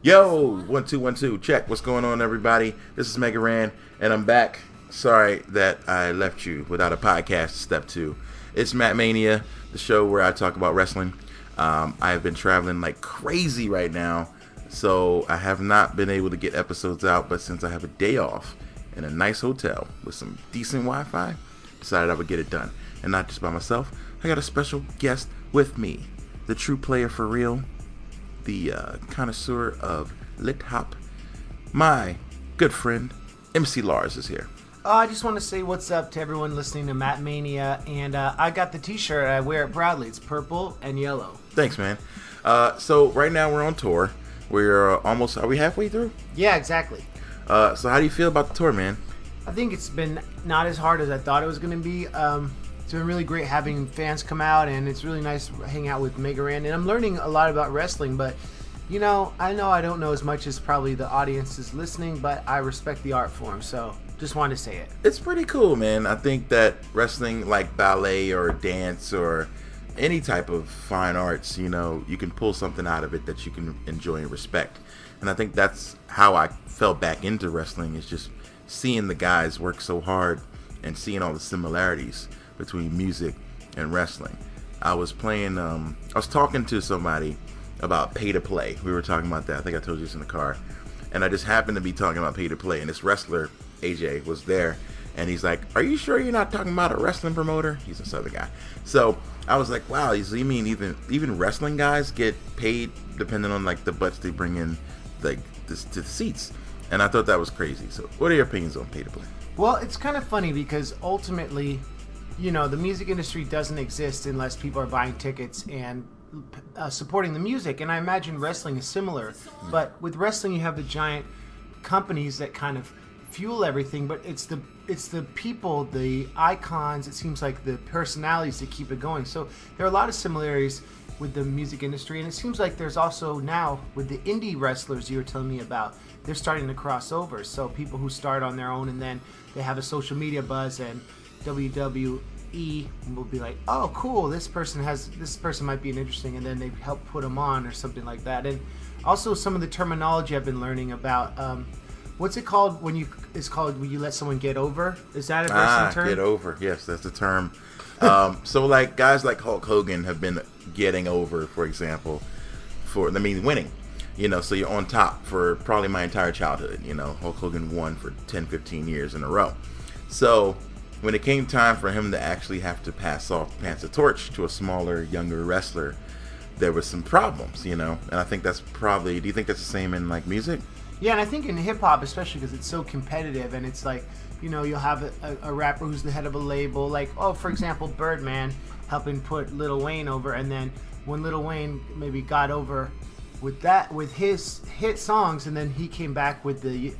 Yo, 1 2 1 2, check. What's going on, everybody? This is Mega Ran, and I'm back. Sorry that I left you without a podcast. Step 2. It's Matt Mania, the show where I talk about wrestling. I have been traveling like crazy right now, so I have not been able to get episodes out. But since I have a day off in a nice hotel with some decent Wi-Fi, decided I would get it done, and not just by myself. I got a special guest with me, the true player for real, the connoisseur of lit hop. My good friend MC Lars is here. I just want to say what's up to everyone listening to Matt Mania, and I got the t-shirt. I wear it proudly. It's purple and yellow. Thanks, man. So right now we're on tour. We're almost, are we halfway through? Yeah, exactly. So how do you feel about the tour, man? I think it's been not as hard as I thought it was going to be. It's been really great having fans come out, and it's really nice to hang out with Mega Ran. And I'm learning a lot about wrestling, but I know I don't know as much as probably the audience is listening, but I respect the art form, so just wanted to say it. It's pretty cool, man. I think that wrestling, like ballet or dance or any type of fine arts, you can pull something out of it that you can enjoy and respect. And I think that's how I fell back into wrestling, is just seeing the guys work so hard and seeing all the similarities between music and wrestling. I was talking to somebody about pay to play. We were talking about that. I think I told you this in the car. And I just happened to be talking about pay to play, and this wrestler, AJ, was there, and he's like, "Are you sure you're not talking about a wrestling promoter?" He's a Southern guy. So I was like, wow, so you mean even wrestling guys get paid depending on like the butts they bring in, like to the seats? And I thought that was crazy. So what are your opinions on pay to play? Well, it's kind of funny because ultimately, the music industry doesn't exist unless people are buying tickets and supporting the music. And I imagine wrestling is similar. But with wrestling, you have the giant companies that kind of fuel everything. But it's the people, the icons, it seems like the personalities that keep it going. So there are a lot of similarities with the music industry. And it seems like there's also now, with the indie wrestlers you were telling me about, they're starting to cross over. So people who start on their own and then they have a social media buzz, and WWE will be like, oh cool, this person might be interesting, and then they help put them on or something like that. And also some of the terminology I've been learning about, what's it called when you let someone get over? Is that a wrestling term? Get over, yes, that's the term. So like guys like Hulk Hogan have been getting over, for example, winning. So you're on top for probably my entire childhood. Hulk Hogan won for 10, 15 years in a row. So when it came time for him to actually have to pass the torch to a smaller, younger wrestler, there was some problems, And I think that's probably, do you think that's the same in like music? Yeah, and I think in hip hop, especially because it's so competitive, and it's like, you'll have a rapper who's the head of a label, like, for example, Birdman helping put Lil Wayne over, and then when Lil Wayne maybe got over with his hit songs, and then he came back with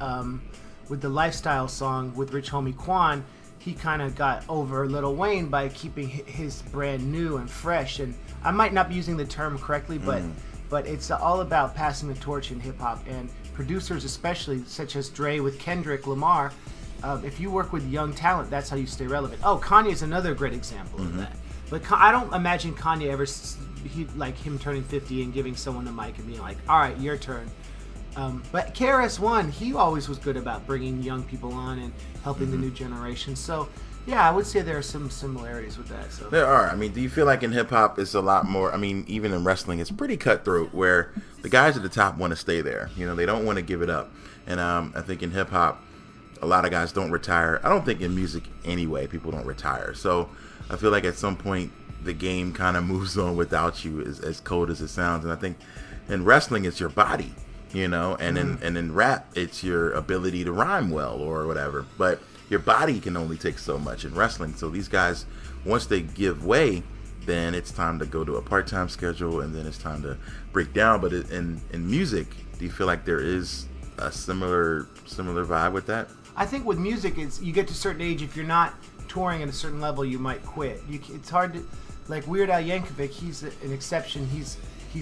the lifestyle song with Rich Homie Quan, he kind of got over Lil Wayne by keeping his brand new and fresh. And I might not be using the term correctly, but it's all about passing the torch in hip hop, and producers especially, such as Dre with Kendrick Lamar. If you work with young talent, that's how you stay relevant. Kanye is another great example of that. But I don't imagine Kanye ever, like him turning 50 and giving someone the mic and being like, all right, your turn. But KRS-One, he always was good about bringing young people on and helping the new generation. So, yeah, I would say there are some similarities with that. So there are. Do you feel like in hip-hop it's a lot more, even in wrestling, it's pretty cutthroat, where the guys at the top want to stay there. They don't want to give it up. And I think in hip-hop, a lot of guys don't retire. I don't think in music anyway, people don't retire. So I feel like at some point the game kind of moves on without you, as cold as it sounds. And I think in wrestling, it's your body. And in rap, it's your ability to rhyme well or whatever. But your body can only take so much in wrestling. So these guys, once they give way, then it's time to go to a part-time schedule, and then it's time to break down. But in music, do you feel like there is a similar vibe with that? I think with music, you get to a certain age, if you're not touring at a certain level, you might quit. It's hard to, like Weird Al Yankovic, he's an exception. He's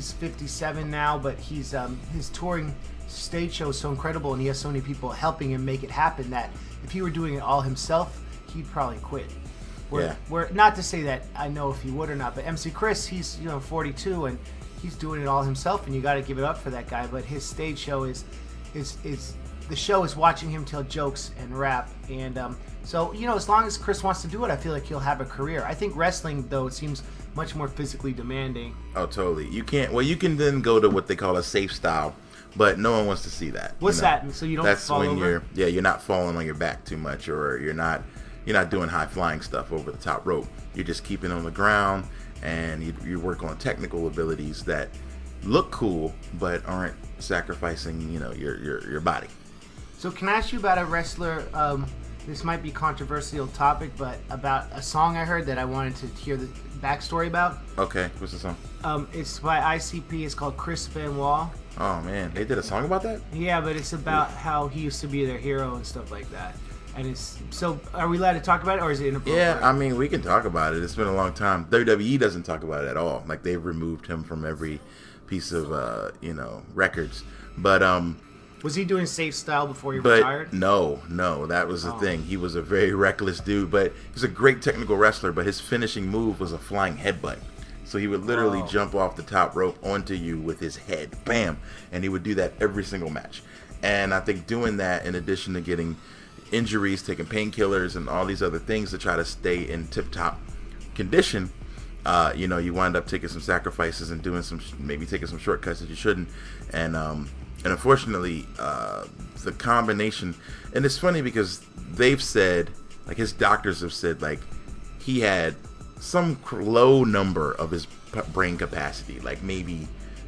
57 now, but his touring stage show is so incredible, and he has so many people helping him make it happen, that if he were doing it all himself, he'd probably quit. Where not to say that I know if he would or not, but MC Chris, he's 42, and he's doing it all himself, and you got to give it up for that guy. But his stage show is the show is watching him tell jokes and rap, and so as long as Chris wants to do it, I feel like he'll have a career. I think wrestling, though, it seems much more physically demanding. Oh, totally. You can't. Well, you can then go to what they call a safe style, but no one wants to see that. What's that? So you don't That's fall when over? you're not falling on your back too much, or you're not doing high flying stuff over the top rope. You're just keeping on the ground, and you work on technical abilities that look cool but aren't sacrificing your body. So can I ask you about a wrestler? This might be a controversial topic, but about a song I heard that I wanted to hear the backstory about. Okay, what's the song? It's by ICP. It's called Chris Benoit. Oh man, they did a song about that? Yeah, but it's about how he used to be their hero and stuff like that. And it's so. Are we allowed to talk about it, or is it inappropriate? Yeah, I mean, we can talk about it. It's been a long time. WWE doesn't talk about it at all. Like, they've removed him from every piece of records. But was he doing safe style before he retired? No, that was the thing. He was a very reckless dude, but he's a great technical wrestler. But his finishing move was a flying headbutt. So he would literally jump off the top rope onto you with his head, bam, and he would do that every single match. And I think doing that, in addition to getting injuries, taking painkillers, and all these other things to try to stay in tip-top condition, you wind up taking some sacrifices and doing taking some shortcuts that you shouldn't. And unfortunately, the combination, and it's funny because they've said, like, his doctors have said, like, he had some low number of his brain capacity, like maybe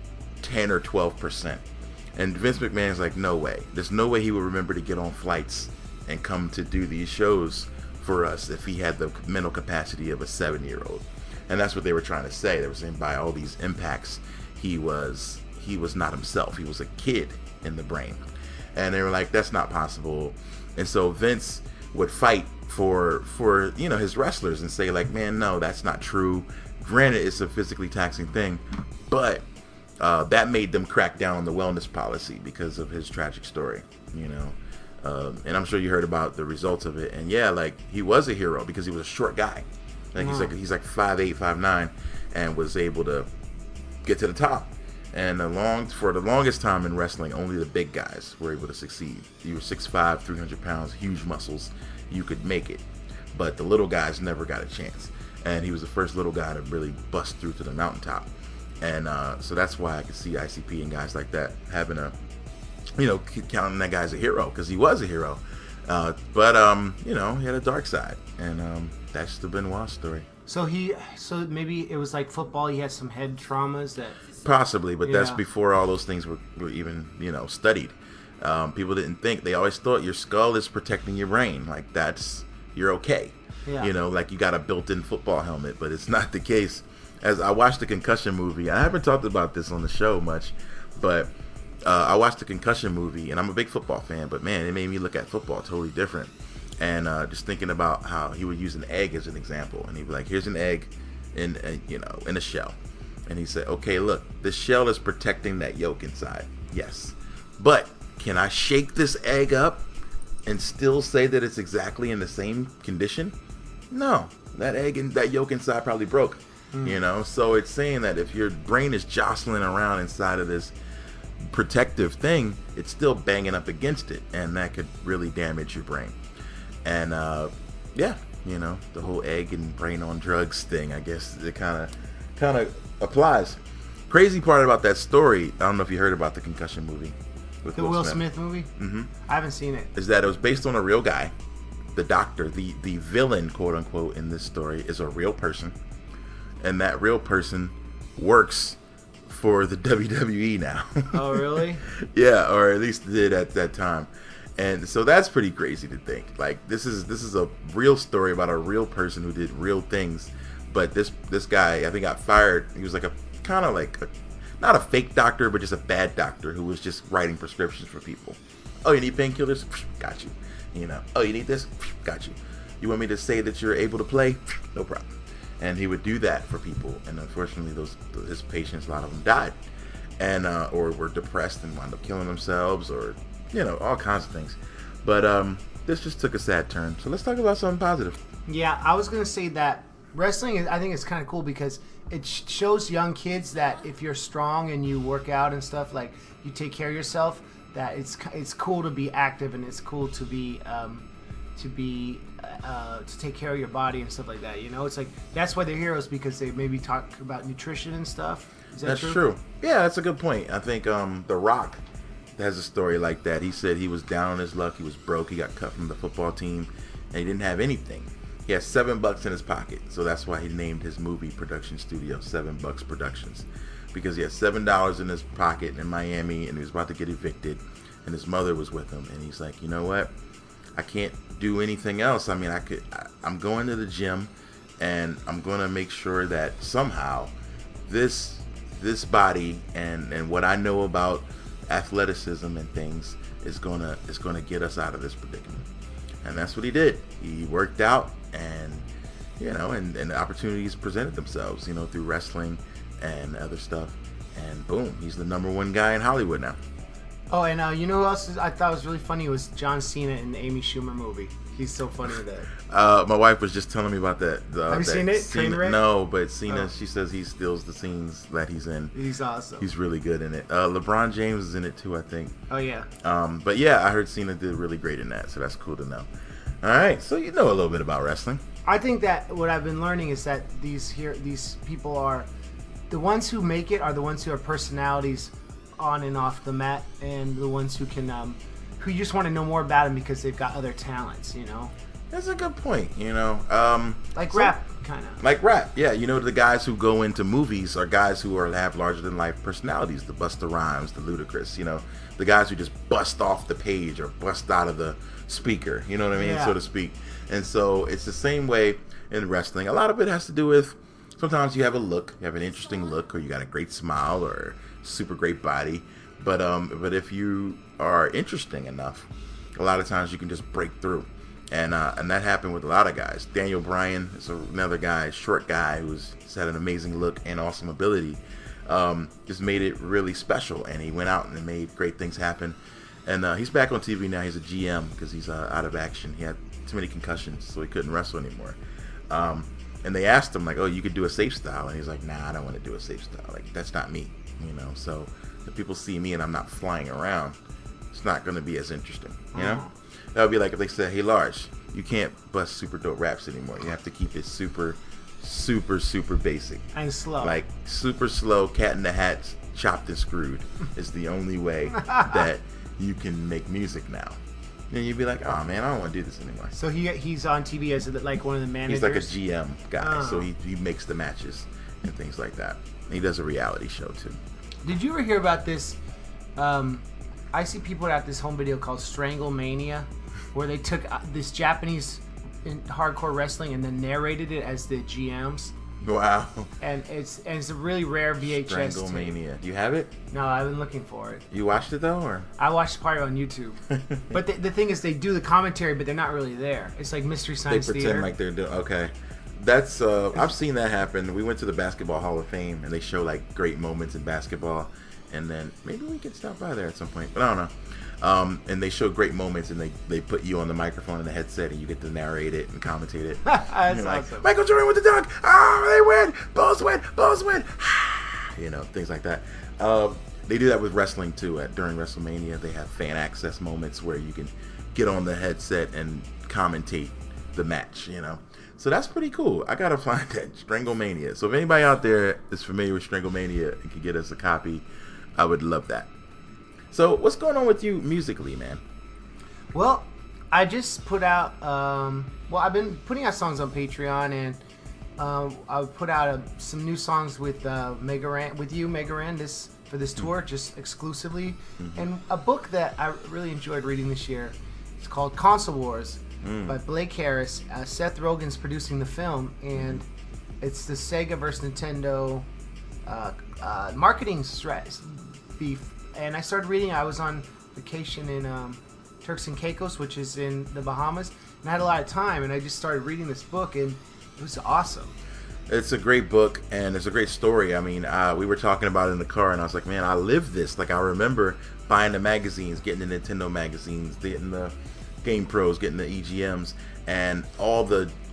10 or 12%. And Vince McMahon's like, no way. There's no way he would remember to get on flights and come to do these shows for us if he had the mental capacity of a 7-year-old. And that's what they were trying to say. They were saying by all these impacts, he was not himself. He was a kid in the brain. And they were like, that's not possible. And so Vince would fight for his wrestlers and say, like, man, no, that's not true. Granted, it's a physically taxing thing, but that made them crack down on the wellness policy because of his tragic story, and I'm sure you heard about the results of it. And yeah, like, he was a hero because he was a short guy. Like, he's like 5'8", 5'9", and was able to get to the top. And for the longest time in wrestling, only the big guys were able to succeed. You were 6'5", 300 pounds, huge muscles, you could make it. But the little guys never got a chance. And he was the first little guy to really bust through to the mountaintop. And so that's why I could see ICP and guys like that having counting that guy as a hero, because he was a hero. But he had a dark side. And that's the Benoit story. So maybe it was like football. He had some head traumas that... Possibly, but that's before all those things were even, studied. People didn't think. They always thought your skull is protecting your brain. Like, you're okay. Yeah. Like you got a built-in football helmet, but it's not the case. As I watched the Concussion movie, I haven't talked about this on the show much, but I watched the Concussion movie, and I'm a big football fan, but man, it made me look at football totally different. And just thinking about how he would use an egg as an example, and he'd be like, here's an egg in a shell. And he said, okay, look, the shell is protecting that yolk inside. Yes. But can I shake this egg up and still say that it's exactly in the same condition? No. That egg and that yolk inside probably broke. So it's saying that if your brain is jostling around inside of this protective thing, it's still banging up against it, and that could really damage your brain. And the whole egg and brain on drugs thing, I guess it kind of applies. Crazy part about that story, I don't know if you heard about the Concussion movie with the Will Smith movie. Mm-hmm. I haven't seen it. Is that it was based on a real guy. The doctor, the villain, quote unquote, in this story is a real person, and that real person works for the WWE now. Oh, really? Yeah, or at least did at that time. And so that's pretty crazy to think. Like, this is a real story about a real person who did real things. But this guy, I think, got fired. He was like not a fake doctor, but just a bad doctor who was just writing prescriptions for people. Oh, you need painkillers? Got you. Oh, you need this? Got you. You want me to say that you're able to play? No problem. And he would do that for people. And unfortunately, his patients, a lot of them died, and or were depressed and wound up killing themselves, or all kinds of things. But this just took a sad turn. So let's talk about something positive. Yeah, I was gonna say that Wrestling, I think, is kind of cool because it shows young kids that if you're strong and you work out and stuff, like you take care of yourself, that it's cool to be active and it's cool to take care of your body and stuff like that. You know, it's like that's why they're heroes, because they maybe talk about nutrition and stuff. Is that That's true? Yeah, that's a good point. I think The Rock has a story like that. He said he was down on his luck. He was broke. He got cut from the football team, and he didn't have anything. He had $7 in his pocket, so that's why he named his movie production studio $7 Productions, because he had $7 in his pocket in Miami, and he was about to get evicted, and his mother was with him, and he's like, you know what? I can't do anything else. I mean, I'm going to the gym, and I'm going to make sure that somehow this body and what I know about athleticism and things is gonna get us out of this predicament. And that's what he did. He worked out, and and opportunities presented themselves, through wrestling and other stuff, and boom, he's the #1 guy in Hollywood now. Oh, and you know who else I thought was really funny was John Cena in the Amy Schumer movie. He's so funny with that. My wife was just telling me about that. Have you seen it? Cena, no, but Cena, she says he steals the scenes that he's in. He's awesome. He's really good in it. LeBron James is in it too, I think. Oh, yeah. But yeah, I heard Cena did really great in that, so that's cool to know. All right, so you know a little bit about wrestling. I think that what I've been learning is that these people are the ones who make it are the ones who have personalities on and off the mat, and the ones who can who you just want to know more about them because they've got other talents, That's a good point, like rap, kind of. Like rap, yeah. The guys who go into movies are guys who have larger than life personalities. The Busta Rhymes, the Ludacris, the guys who just bust off the page or bust out of the speaker, you know what I mean, so to speak. And so it's the same way in wrestling. A lot of it has to do with sometimes you have a look, you have an interesting look, or you got a great smile or super great body. But if you are interesting enough, a lot of times you can just break through. And that happened with a lot of guys. Daniel Bryan is another guy, short guy, who's had an amazing look and awesome ability. Just made it really special, and he went out and made great things happen. And he's back on TV now. He's a GM because he's out of action. He had too many concussions, so he couldn't wrestle anymore. And they asked him, like, oh, you could do a safe style. And he's like, nah, I don't want to do a safe style. Like, that's not me, So if people see me and I'm not flying around, it's not going to be as interesting, That would be like if they said, hey, Large, you can't bust super dope raps anymore. You have to keep it super, super, super basic. And slow. Like, super slow, Cat in the Hat, chopped and screwed is the only way that you can make music now. Then you'd be like, oh, man, I don't want to do this anymore. So he's on TV as like one of the managers? He's like a GM guy, so he makes the matches and things like that. And he does a reality show, too. Did you ever hear about this? I see people at this home video called Stranglemania, where they took this Japanese hardcore wrestling and then narrated it as the GMs. Wow. And it's a really rare VHS. Stranglemania. Do you have it? No, I've been looking for it. You watched it though, or? I watched part on YouTube. But the thing is, they do the commentary, but they're not really there. It's like Mystery Science Theater. They pretend like they're doing. Okay. That's I've seen that happen. We went to the Basketball Hall of Fame, and they show like great moments in basketball, and then maybe we can stop by there at some point, but I don't know. And they show great moments, and they put you on the microphone and the headset, and you get to narrate it and commentate it. That's like, awesome. Michael Jordan with the dunk. They win. Bulls win. Bulls win. Things like that. They do that with wrestling too. During WrestleMania, they have fan access moments where you can get on the headset and commentate the match. So that's pretty cool. I gotta find that Stranglemania. So if anybody out there is familiar with Stranglemania and can get us a copy, I would love that. So what's going on with you musically, man? Well, I just put out. I've been putting out songs on Patreon, and I put out some new songs with Mega Ran, for this tour, just exclusively, and a book that I really enjoyed reading this year. It's called Console Wars by Blake Harris. Seth Rogen's producing the film, and it's the Sega versus Nintendo marketing stress beef. And I started reading. I was on vacation in Turks and Caicos, which is in the Bahamas, and I had a lot of time, and I just started reading this book, and it was awesome. It's a great book, and it's a great story. I mean, we were talking about it in the car, and I was like, man, I lived this. Like, I remember buying the magazines, getting the Nintendo magazines, getting the Game Pros, getting the EGMs, and all the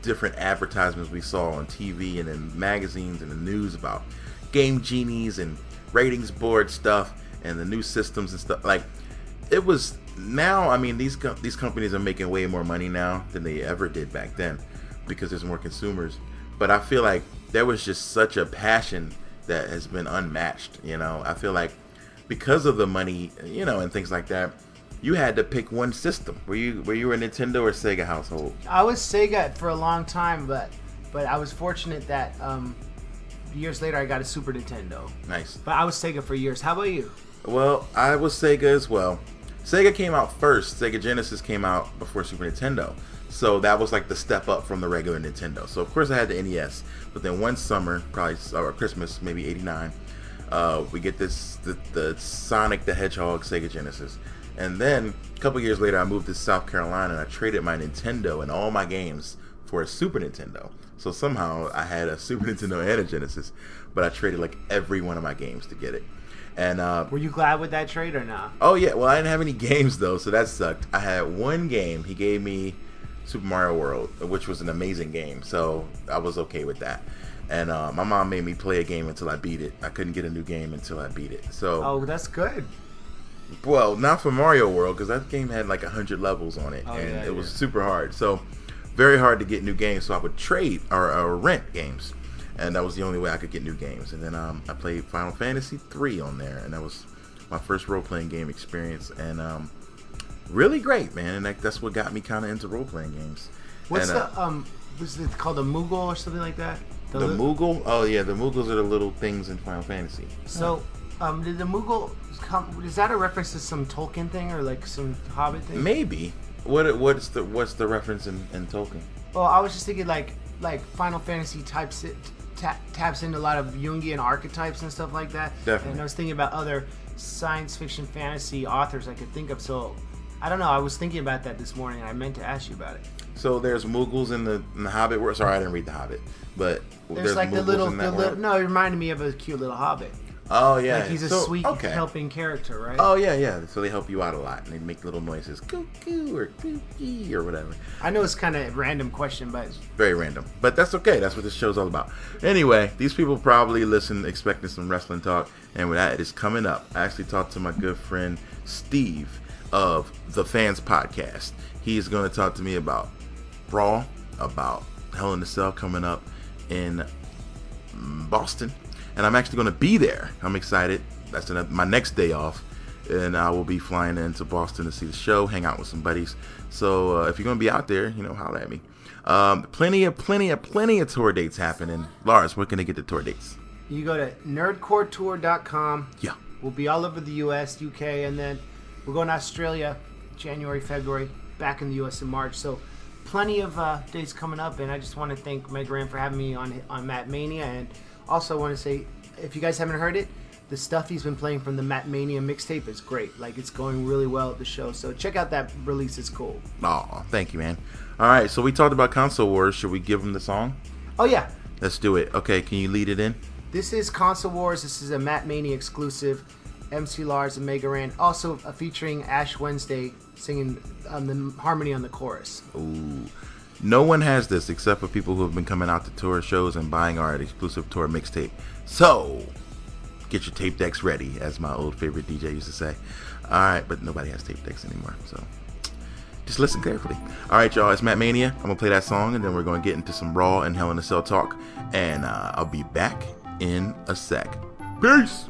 different advertisements we saw on TV and in magazines and the news about Game Genies and ratings board stuff and the new systems and stuff. Like, it was now. I mean, these companies are making way more money now than they ever did back then because there's more consumers. But I feel like there was just such a passion that has been unmatched. You know, I feel like because of the money, you know, and things like that, you had to pick one system. Were you a Nintendo or Sega household? I was Sega for a long time, but I was fortunate that years later I got a Super Nintendo. Nice. But I was Sega for years. How about you? Well, I was Sega as well. Sega came out first. Sega Genesis came out before Super Nintendo. So that was like the step up from the regular Nintendo. So of course I had the NES. But then one summer, probably or Christmas, maybe '89, we get the Sonic the Hedgehog Sega Genesis. And then a couple years later, I moved to South Carolina and I traded my Nintendo and all my games for a Super Nintendo. So somehow I had a Super Nintendo and a Genesis, but I traded like every one of my games to get it. And were you glad with that trade or not? Oh yeah, well I didn't have any games though, so that sucked. I had one game. He gave me Super Mario World, which was an amazing game, so I was okay with that. And my mom made me play a game until I beat it. I couldn't get a new game until I beat it. So that's good. Well, not for Mario World, because that game had like 100 levels on it, and it was super hard. So very hard to get new games. So I would trade or rent games, and that was the only way I could get new games. And then I played Final Fantasy 3 on there, and that was my first role-playing game experience, and really great, man. And that's what got me kind of into role-playing games. What's was it called a Moogle or something like that? The Moogle? Oh yeah, the Moogles are the little things in Final Fantasy. So, did the Moogle come? Is that a reference to some Tolkien thing or like some Hobbit thing? Maybe. What's the reference in Tolkien? Well, I was just thinking like Final Fantasy taps into a lot of Jungian archetypes and stuff like that. Definitely. And I was thinking about other science fiction fantasy authors I could think of. So I don't know. I was thinking about that this morning, and I meant to ask you about it. So there's Moogles in the Hobbit world. Sorry, I didn't read the Hobbit, but there's like the little. No, it reminded me of a cute little Hobbit. Oh yeah, like he's a sweet helping character, right? Oh yeah. So they help you out a lot, and they make little noises, coo coo or coo kee or whatever. I know it's kind of a random question, but it's very random. But that's okay. That's what this show's all about. Anyway, these people probably listen expecting some wrestling talk, and with that, it is coming up. I actually talked to my good friend Steve of the Fans Podcast. He's going to talk to me about Raw, about Hell in a Cell coming up in Boston. And I'm actually going to be there. I'm excited. That's my next day off. And I will be flying into Boston to see the show, hang out with some buddies. So if you're going to be out there, holler at me. Plenty of tour dates happening. Lars, where can they get the tour dates? You go to nerdcoretour.com. Yeah. We'll be all over the U.S., U.K., and then we're going to Australia, January, February, back in the U.S. in March. So plenty of dates coming up. And I just want to thank Mega Ran for having me on Matt Mania. And also want to say, if you guys haven't heard it, the stuff he's been playing from the Matt Mania mixtape is great. Like, it's going really well at the show. So check out that release. It's cool. Oh, thank you, man. All right, so we talked about Console Wars. Should we give them the song? Oh, yeah. Let's do it. Okay, can you lead it in? This is Console Wars. This is a Matt Mania exclusive. MC Lars and Mega Ran. Also featuring Ash Wednesday singing the harmony on the chorus. Ooh. No one has this except for people who have been coming out to tour shows and buying our exclusive tour mixtape. So, get your tape decks ready, as my old favorite DJ used to say. All right, but nobody has tape decks anymore, so just listen carefully. All right, y'all, it's Matt Mania. I'm going to play that song, and then we're going to get into some Raw and Hell in a Cell talk, and I'll be back in a sec. Peace!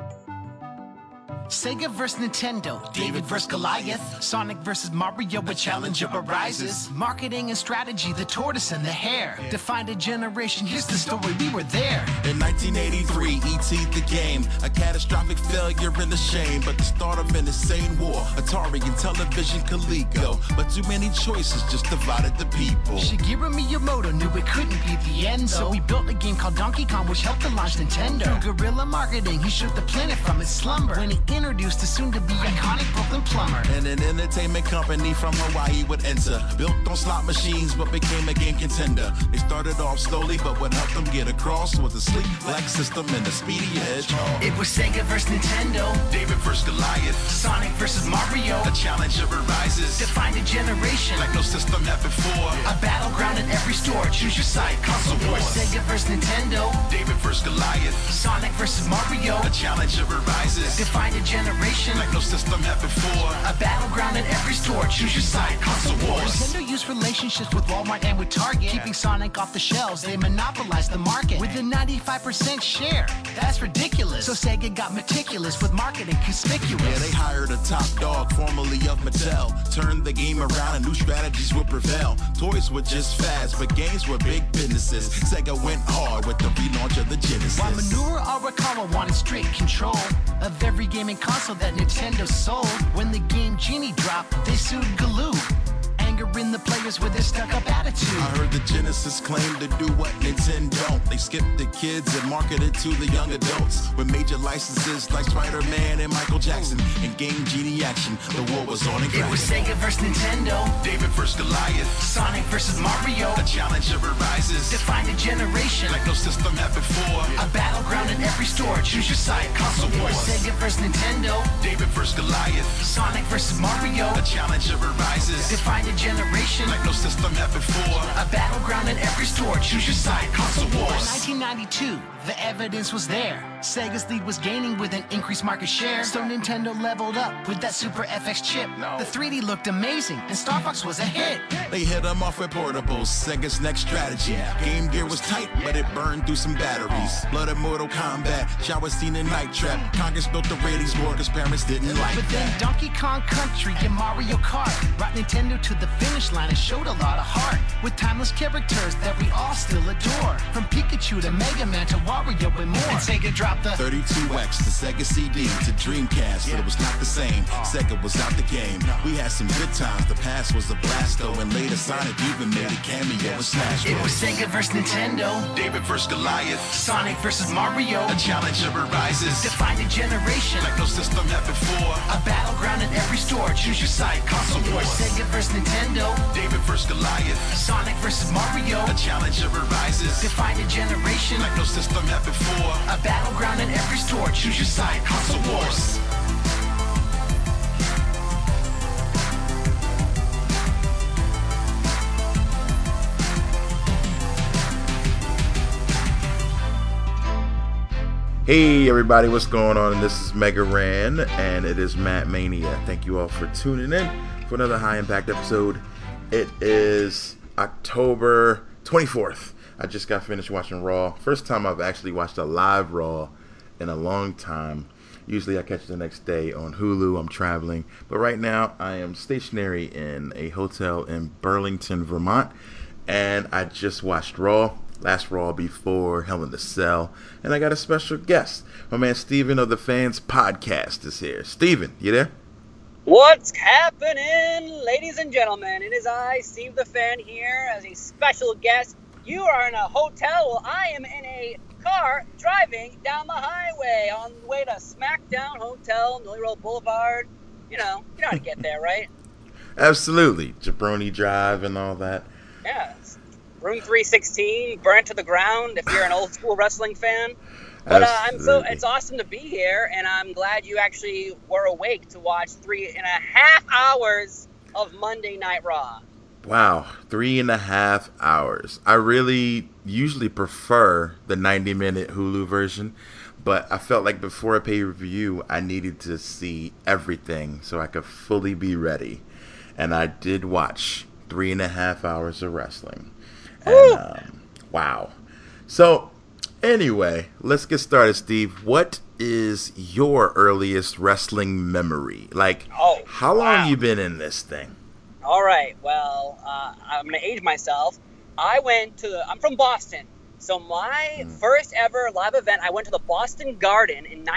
Sega vs. Nintendo, David vs. Goliath, Sonic vs. Mario, a challenger arises. Marketing and strategy, the tortoise and the hare. Defined a generation, here's the story, we were there. In 1983, E.T. the game, a catastrophic failure and a shame, but the start of an insane war. Atari and television Coleco, but too many choices just divided the people. Shigeru Miyamoto knew it couldn't be the end, so he built a game called Donkey Kong, which helped to launch Nintendo. Through guerrilla marketing, he shook the planet from its slumber. When he introduced the soon-to-be iconic Brooklyn Plumber. And an entertainment company from Hawaii would enter. Built on slot machines, but became a game contender. They started off slowly, but what helped them get across was a sleek, black system and a speedy edge. It was Sega vs. Nintendo, David vs. Goliath, Sonic vs. Mario. a challenger arises. Defined a generation, Like no system had before. a battleground in every store. Choose your side, console Wars. wars. Sega vs. Nintendo, David vs. Goliath, Sonic vs. Mario. a challenger arises. Defined a generation, Like no system had before. a battleground in every store. Choose your side, console wars. Nintendo used relationships with Walmart and with Target, keeping Sonic off the shelves. They monopolized the market with a 95% share. That's ridiculous. So Sega got meticulous with marketing conspicuous. Yeah, they hired a top dog, formerly of Mattel. Turned the game around and new strategies would prevail. Toys were just fads, but games were big businesses. Sega went hard with the relaunch of the Genesis. While Minoru Arakawa wanted strict control of every gaming console that Nintendo sold, when the game Genie dropped, they sued Galoo. Anger in the players with their stuck-up attitude. I heard the Genesis claim to do what Nintendo don't. They skipped the kids and marketed to the young adults with major licenses like Spider-Man and Michael Jackson. And Game Genie action, the war was on and It was cracking. Sega vs. Nintendo, David vs. Goliath, Sonic vs. Mario. a challenger arises. Defined a generation, Like no system had before. a battleground in every store. Choose your side, console wars. Sega vs. Nintendo, David vs. Goliath, Sonic vs. Mario. a challenger arises. Defined a generation, Like no system had before. a battleground in every store. Choose your side, console Console wars. wars. 1992, the evidence was there. Sega's lead was gaining with an increased market share. So Nintendo leveled up with that Super FX chip. The 3D looked amazing, and Star Fox was a hit. They hit them off with portables, Sega's next strategy. Game Gear was tight, but it burned through some batteries. Blood of Mortal Kombat, Shower Scene and Night Trap. Congress built the ratings more because parents didn't like But then that. Donkey Kong Country and Mario Kart brought Nintendo to the finish line and showed a lot of heart. With timeless characters that we all still adore. From Pikachu to Mega Man to Wario and more. And Sega dropped the 32X to Sega CD to Dreamcast, but it was not the same. Sega was out the game. We had some good times. The past was a blast though, and later Sonic even made a cameo in Smash It was Bros. Sega vs. Nintendo, David vs. Goliath, Sonic vs. Mario. a challenger arises. Defined a generation, Like no system had before. a battleground in every store. Choose your side, console wars. Sega vs. Nintendo, David vs. Goliath, Sonic vs. Mario. a challenger arises. Defined a generation, Like no system had before. a battleground in every store. Choose your side, console wars. Hey everybody, what's going on? This is Mega Ran, and it is Matt Mania. Thank you all for tuning in for another high impact episode. It is October 24th. I just got finished watching Raw. First time I've actually watched a live Raw in a long time. Usually I catch it the next day on Hulu. I'm traveling. But right now I am stationary in a hotel in Burlington, Vermont. And I just watched Raw. Last Raw before Hell in the Cell. And I got a special guest. My man Steven of the Fans Podcast is here. Steven, you there? What's happening, ladies and gentlemen? It is I, Steve the Fan, here as a special guest. You are in a hotel while I am in a car driving down the highway on the way to Smackdown Hotel, Millie Roll Boulevard. You know how to get there, right? Absolutely. Jabroni Drive and all that. Yeah. It's Room 316, burnt to the ground if you're an old school wrestling fan. But Absolutely. it's awesome to be here, and I'm glad you actually were awake to watch 3.5 hours of Monday Night Raw. Wow, 3.5 hours. I really usually prefer the 90-minute Hulu version, but I felt like before a pay-per-view, I needed to see everything so I could fully be ready. And I did watch 3.5 hours of wrestling. And, wow. So, anyway, let's get started, Steve. What is your earliest wrestling memory? Like, how long you been in this thing? All right, well, I'm going to age myself. I'm from Boston. So my first ever live event, I went to the Boston Garden in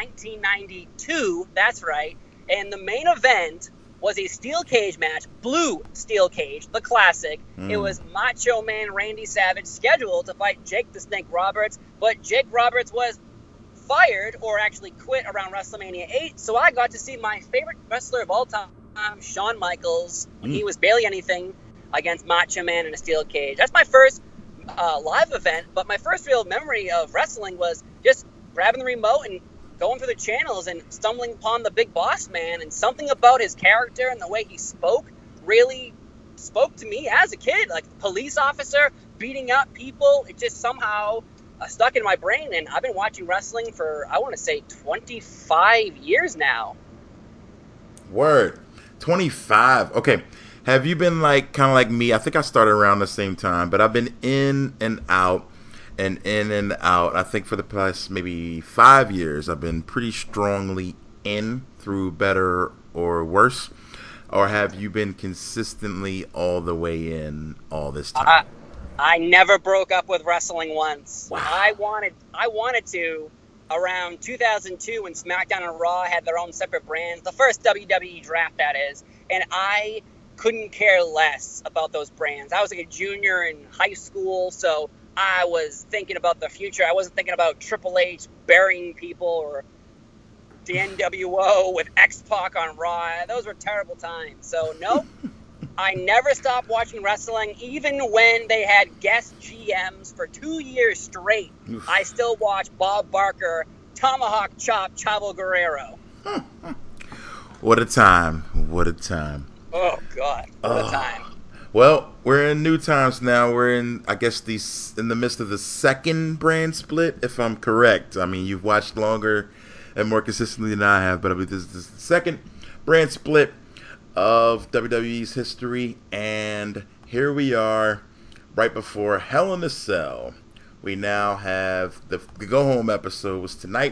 1992. That's right. And the main event was a steel cage match, blue steel cage, the classic. It was Macho Man Randy Savage scheduled to fight Jake the Snake Roberts, but Jake Roberts was fired or actually quit around WrestleMania 8, so I got to see my favorite wrestler of all time, Shawn Michaels, when he was barely anything, against Macho Man in a steel cage. That's my first live event, but my first real memory of wrestling was just grabbing the remote and going through the channels and stumbling upon the Big Boss Man, and something about his character and the way he spoke really spoke to me as a kid. Like, police officer beating up people, it just somehow stuck in my brain, and I've been watching wrestling for, I want to say, 25 years now. Word. 25. Okay. Have you been like kind of like me? I think I started around the same time, but I've been in and out and in and out. I think for the past maybe 5 years, I've been pretty strongly in through better or worse. Or have you been consistently all the way in all this time? I never broke up with wrestling once. Wow. I wanted to around 2002 when SmackDown and Raw had their own separate brands, the first WWE draft, that is, and I couldn't care less about those brands. I was like a junior in high school, so I was thinking about the future. I wasn't thinking about Triple H burying people or the NWO with X-Pac on Raw. Those were terrible times. So, nope. I never stopped watching wrestling, even when they had guest GMs for 2 years straight. Oof. I still watch Bob Barker, Tomahawk Chop, Chavo Guerrero. What a time. What a time. Oh, God. What a time. Well, we're in new times now. We're in, I guess, in the midst of the second brand split, if I'm correct. I mean, you've watched longer and more consistently than I have, but I believe this is the second brand split of WWE's history, and here we are right before Hell in a Cell. We now have the go home episode was tonight,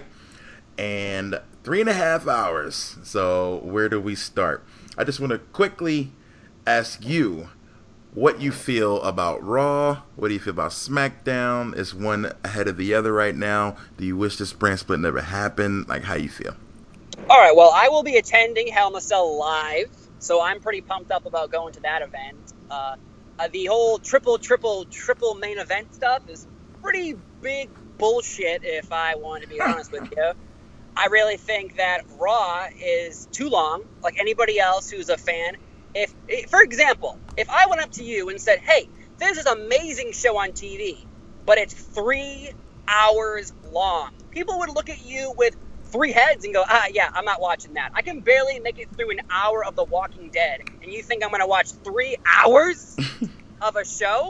and 3.5 hours. So where do we start? I just want to quickly ask you what you feel about Raw. What do you feel about SmackDown? Is one ahead of the other right now? Do you wish this brand split never happened? Like, how you feel? All right, well, I will be attending Hell in a Cell live, so I'm pretty pumped up about going to that event. The whole triple main event stuff is pretty big bullshit, if I want to be honest with you. I really think that Raw is too long, like anybody else who's a fan. If, for example, if I went up to you and said, hey, there's this amazing show on TV, but it's 3 hours long, people would look at you with 3 heads and go, yeah, I'm not watching that. I can barely make it through an hour of The Walking Dead, and you think I'm going to watch 3 hours of a show?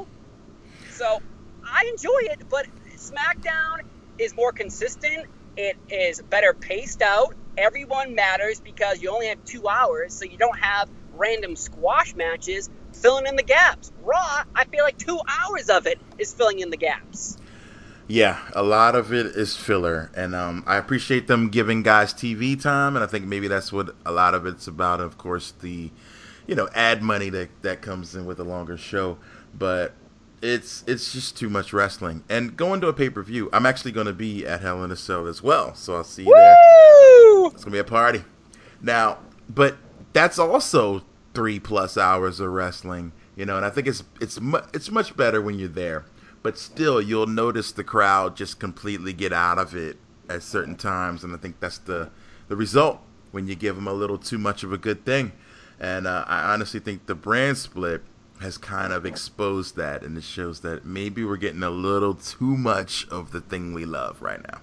So I enjoy it, but SmackDown is more consistent. It is better paced out. Everyone matters because you only have 2 hours, so you don't have random squash matches filling in the gaps. Raw, I feel like 2 hours of it is filling in the gaps. Yeah, a lot of it is filler, and I appreciate them giving guys TV time, and I think maybe that's what a lot of it's about. Of course, the ad money that comes in with a longer show, but it's just too much wrestling. And going to a pay-per-view, I'm actually going to be at Hell in a Cell as well, so I'll see you there. It's going to be a party. Now, but that's also 3+ hours of wrestling, and I think it's much better when you're there. But still, you'll notice the crowd just completely get out of it at certain times, and I think that's the result when you give them a little too much of a good thing. And I honestly think the brand split has kind of exposed that, and it shows that maybe we're getting a little too much of the thing we love right now.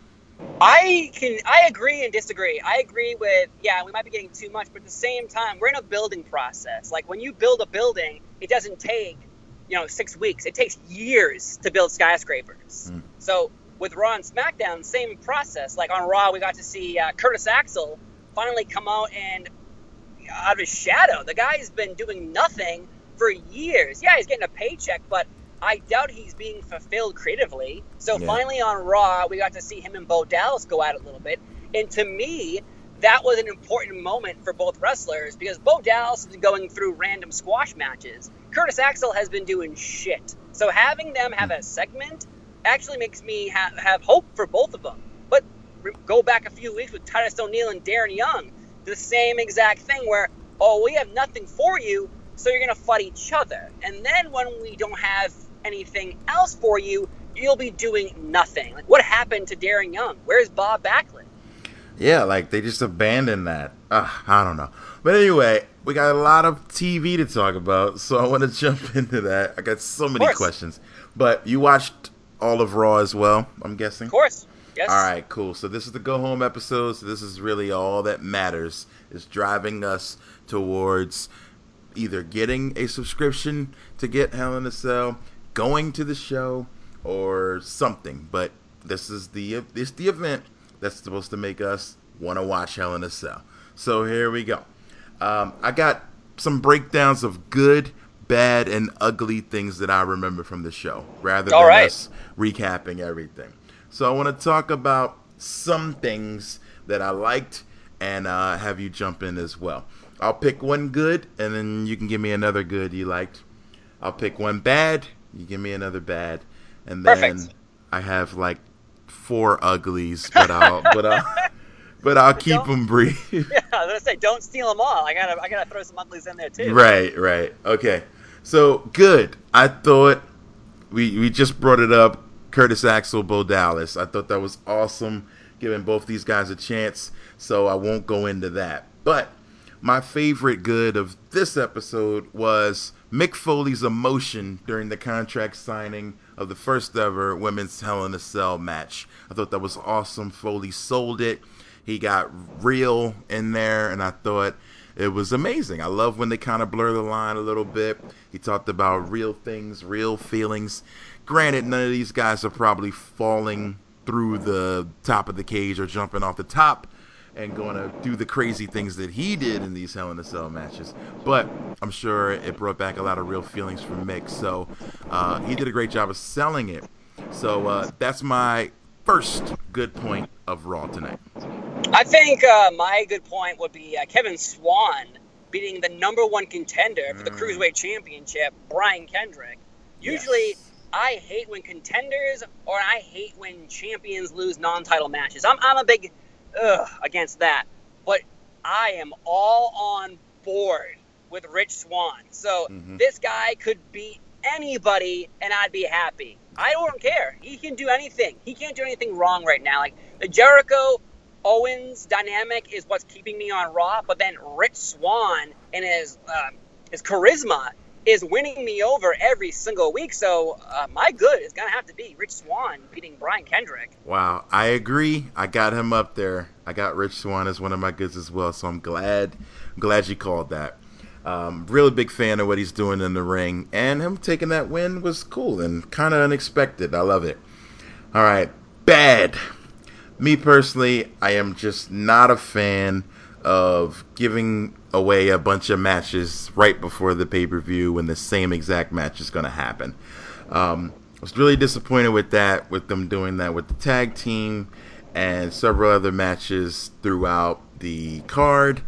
I agree and disagree. I agree with, we might be getting too much, but at the same time, we're in a building process. Like, when you build a building, it doesn't take 6 weeks. It takes years to build skyscrapers. So with Raw and SmackDown, same process. Like on Raw, we got to see Curtis Axel finally come out and out of his shadow. The guy's been doing nothing for years. Yeah, he's getting a paycheck, but I doubt he's being fulfilled creatively. So finally on Raw, we got to see him and Bo Dallas go at it a little bit. And to me, that was an important moment for both wrestlers because Bo Dallas has been going through random squash matches. Curtis Axel has been doing shit. So having them have a segment actually makes me have hope for both of them. But go back a few weeks with Titus O'Neil and Darren Young. The same exact thing where, we have nothing for you, so you're going to fight each other. And then when we don't have anything else for you, you'll be doing nothing. Like, what happened to Darren Young? Where's Bob Backlund? Yeah, like they just abandoned that. I don't know. But anyway, we got a lot of TV to talk about, so I want to jump into that. I got so many questions. But you watched all of Raw as well, I'm guessing? Of course. Yes. All right, cool. So this is the go home episode. So this is really all that matters, is driving us towards either getting a subscription to get Hell in a Cell, going to the show, or something. But this is the event that's supposed to make us want to watch Hell in a Cell. So here we go. I got some breakdowns of good, bad, and ugly things that I remember from the show, rather than us recapping everything. So I want to talk about some things that I liked and have you jump in as well. I'll pick one good, and then you can give me another good you liked. I'll pick one bad, you give me another bad, and then I have like 4 uglies, but I'll keep them brief. Yeah, I was gonna say, don't steal them all. I gotta throw some uglies in there too. Right. Okay. So good. I thought we just brought it up. Curtis Axel, Bo Dallas. I thought that was awesome, giving both these guys a chance. So I won't go into that. But my favorite good of this episode was Mick Foley's emotion during the contract signing of the first ever women's Hell in a Cell match. I thought that was awesome. Foley sold it. He got real in there, and I thought it was amazing. I love when they kind of blur the line a little bit. He talked about real things, real feelings. Granted, none of these guys are probably falling through the top of the cage or jumping off the top and going to do the crazy things that he did in these Hell in a Cell matches. But I'm sure it brought back a lot of real feelings from Mick. So he did a great job of selling it. So that's my first good point of Raw tonight. I think my good point would be Kevin Swan beating the #1 contender for the Cruiserweight Championship, Brian Kendrick. Usually, I hate when contenders or I hate when champions lose non-title matches. I'm a big against that. But I am all on board with Rich Swann. So this guy could beat anybody and I'd be happy. I don't care. He can do anything. He can't do anything wrong right now. Like the Jericho Owens dynamic is what's keeping me on Raw, but then Rich Swann and his charisma is winning me over every single week. So my good is gonna have to be Rich Swann beating Brian Kendrick. Wow, I agree. I got him up there. I got Rich Swann as one of my goods as well. So I'm glad you called that. Really big fan of what he's doing in the ring, and him taking that win was cool and kind of unexpected. I love it. All right, bad. Me personally, I am just not a fan of giving away a bunch of matches right before the pay-per-view when the same exact match is going to happen. I was really disappointed with that, with them doing that with the tag team and several other matches throughout the card.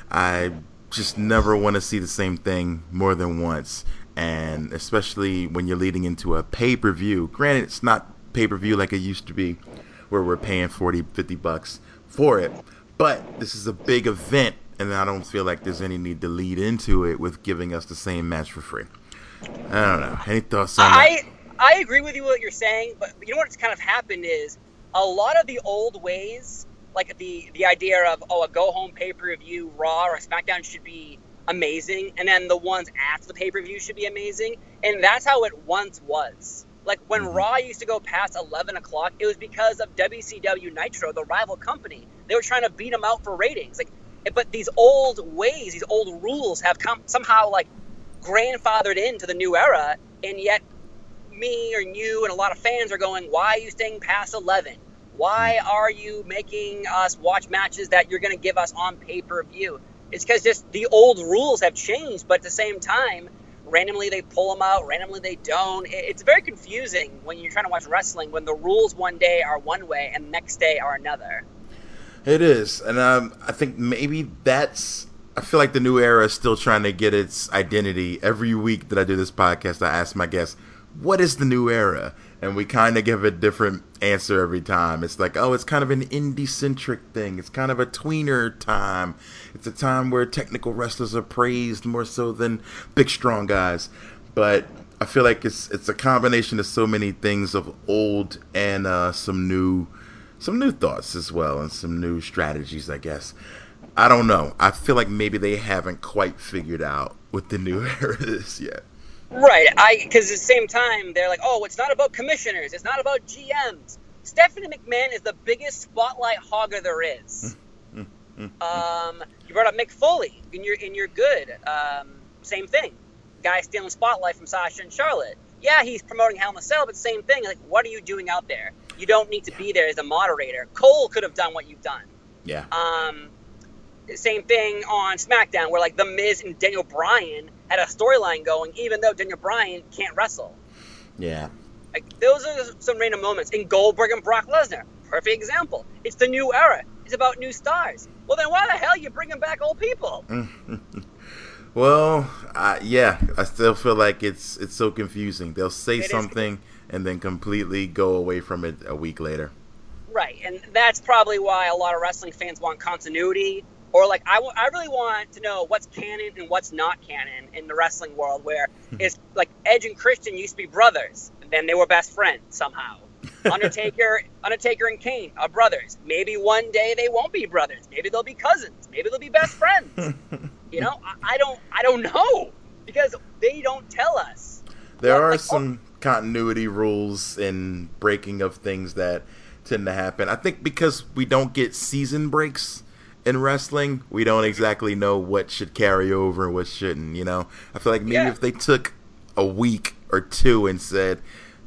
I just never want to see the same thing more than once, and especially when you're leading into a pay-per-view. Granted, it's not pay-per-view like it used to be, where we're paying $40-$50 for it, but this is a big event, and I don't feel like there's any need to lead into it with giving us the same match for free. I don't know. Any thoughts on that? I agree with you what you're saying, but you know what's kind of happened is a lot of the old ways, like the idea of a go home pay-per-view Raw or SmackDown should be amazing, and then the ones after the pay-per-view should be amazing, and that's how it once was. Like when Raw used to go past 11 o'clock, it was because of WCW Nitro, the rival company. They were trying to beat them out for ratings. But these old ways, these old rules have somehow grandfathered into the new era, and yet me or you and a lot of fans are going, why are you staying past 11? Why are you making us watch matches that you're going to give us on pay-per-view? It's because just the old rules have changed, but at the same time, randomly they pull them out, randomly they don't. It's very confusing when you're trying to watch wrestling when the rules one day are one way and the next day are another. It is, and I think maybe I feel like the new era is still trying to get its identity. Every week that I do this podcast, I ask my guests, what is the new era? And we kind of give a different answer every time. It's like, it's kind of an indie-centric thing. It's kind of a tweener time. It's a time where technical wrestlers are praised more so than big, strong guys. But I feel like it's a combination of so many things of old and some new thoughts as well, and some new strategies, I guess. I don't know. I feel like maybe they haven't quite figured out what the new era is yet. Right. Because at the same time, they're like, oh, it's not about commissioners. It's not about GMs. Stephanie McMahon is the biggest spotlight hogger there is. You brought up Mick Foley, and you're good. Same thing. Guy stealing spotlight from Sasha and Charlotte. Yeah, he's promoting Hell in a Cell, but same thing. Like, what are you doing out there? You don't need to be there as a moderator. Cole could have done what you've done. Yeah. Same thing on SmackDown, where like The Miz and Daniel Bryan had a storyline going, even though Daniel Bryan can't wrestle. Yeah. Like, those are some random moments. In Goldberg and Brock Lesnar, perfect example. It's the new era. It's about new stars. Well, then why the hell are you bringing back old people? Well, yeah, I still feel like it's so confusing. They'll say something and then completely go away from it a week later. Right, and that's probably why a lot of wrestling fans want continuity. Or, like, I really want to know what's canon and what's not canon in the wrestling world, where it's like Edge and Christian used to be brothers, and then they were best friends somehow. Undertaker and Kane are brothers. Maybe one day they won't be brothers. Maybe they'll be cousins. Maybe they'll be best friends. You know, I don't know, because they don't tell us. There are some continuity rules and breaking of things that tend to happen. I think because we don't get season breaks in wrestling, we don't exactly know what should carry over and what shouldn't, you know? I feel like maybe if they took a week or two and said,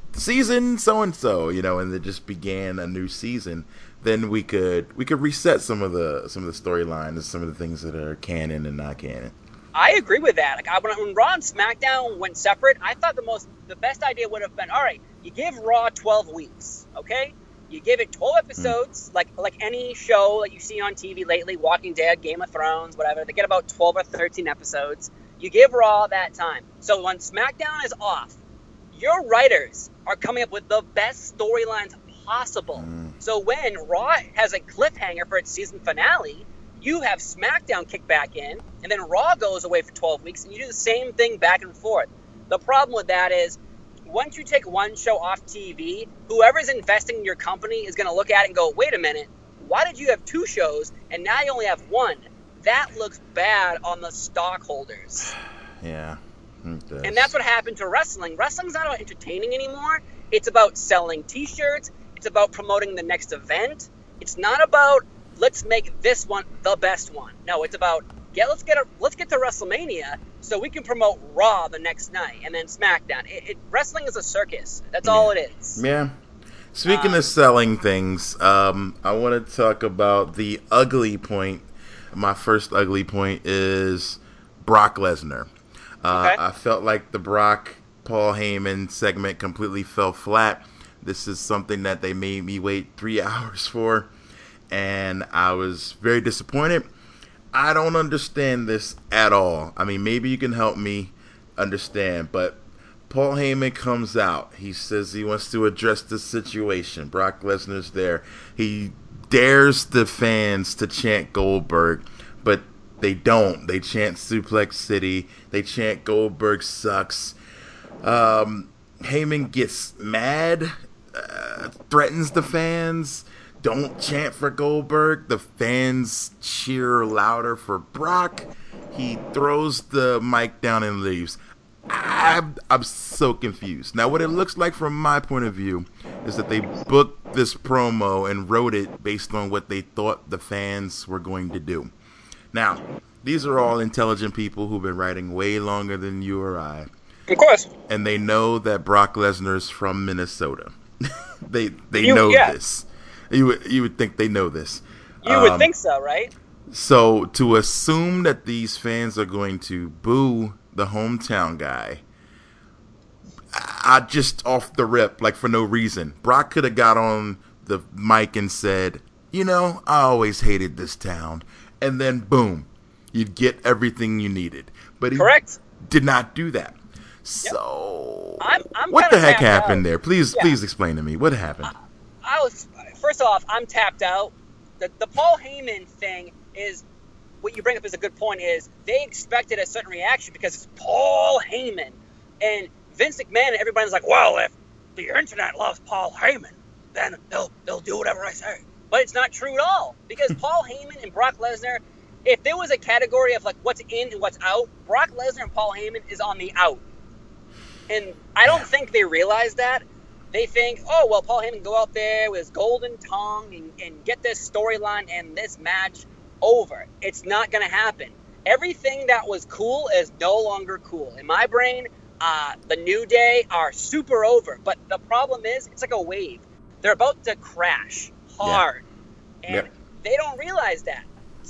season so-and-so, you know, and they just began a new season, then we could reset some of the storylines and some of the things that are canon and not canon. I agree with that. Like, when Raw and SmackDown went separate, I thought the best idea would have been, all right, you give Raw 12 weeks, okay? You give it 12 episodes, like any show that you see on TV lately, Walking Dead, Game of Thrones, whatever. They get about 12 or 13 episodes. You give Raw that time. So when SmackDown is off, your writers are coming up with the best storylines possible. So when Raw has a cliffhanger for its season finale, you have SmackDown kick back in, and then Raw goes away for 12 weeks, and you do the same thing back and forth. The problem with that is, once you take one show off TV, whoever's investing in your company is going to look at it and go, wait a minute, why did you have two shows and now you only have one? That looks bad on the stockholders. Yeah. And that's what happened to wrestling. Wrestling's not about entertaining anymore. It's about selling T-shirts. It's about promoting the next event. It's not about, let's make this one the best one. No, it's about, let's get to WrestleMania so we can promote Raw the next night and then SmackDown. Wrestling is a circus. That's all it is. Yeah. Speaking of selling things, I want to talk about the ugly point. My first ugly point is Brock Lesnar. I felt like the Brock-Paul Heyman segment completely fell flat. This is something that they made me wait 3 hours for, and I was very disappointed. I don't understand this at all. I mean, maybe you can help me understand, but Paul Heyman comes out. He says he wants to address the situation. Brock Lesnar's there. He dares the fans to chant Goldberg, but they don't. They chant Suplex City. They chant Goldberg sucks. Heyman gets mad, threatens the fans. Don't chant for Goldberg. The fans cheer louder for Brock. He throws the mic down and leaves. I'm so confused. Now, what it looks like from my point of view is that they booked this promo and wrote it based on what they thought the fans were going to do. Now, these are all intelligent people who've been writing way longer than you or I. Of course. And they know that Brock Lesnar's from Minnesota. they know this. You would think they know this. You would think so, right? So to assume that these fans are going to boo the hometown guy, I just off the rip, like for no reason. Brock could have got on the mic and said, you know, I always hated this town. And then boom, you'd get everything you needed. But he did not do that. So what the heck happened there? Please explain to me. What happened? First off, I'm tapped out. The Paul Heyman thing is, what you bring up is a good point, is they expected a certain reaction because it's Paul Heyman. And Vince McMahon and everybody's like, well, if the internet loves Paul Heyman, then they'll do whatever I say. But it's not true at all, because Paul Heyman and Brock Lesnar, if there was a category of like what's in and what's out, Brock Lesnar and Paul Heyman is on the out. And I don't think they realize that. They think, oh, well, Paul Heyman go out there with his golden tongue and get this storyline and this match over. It's not going to happen. Everything that was cool is no longer cool. In my brain, the New Day are super over. But the problem is, it's like a wave. They're about to crash hard. Yeah. And they don't realize that.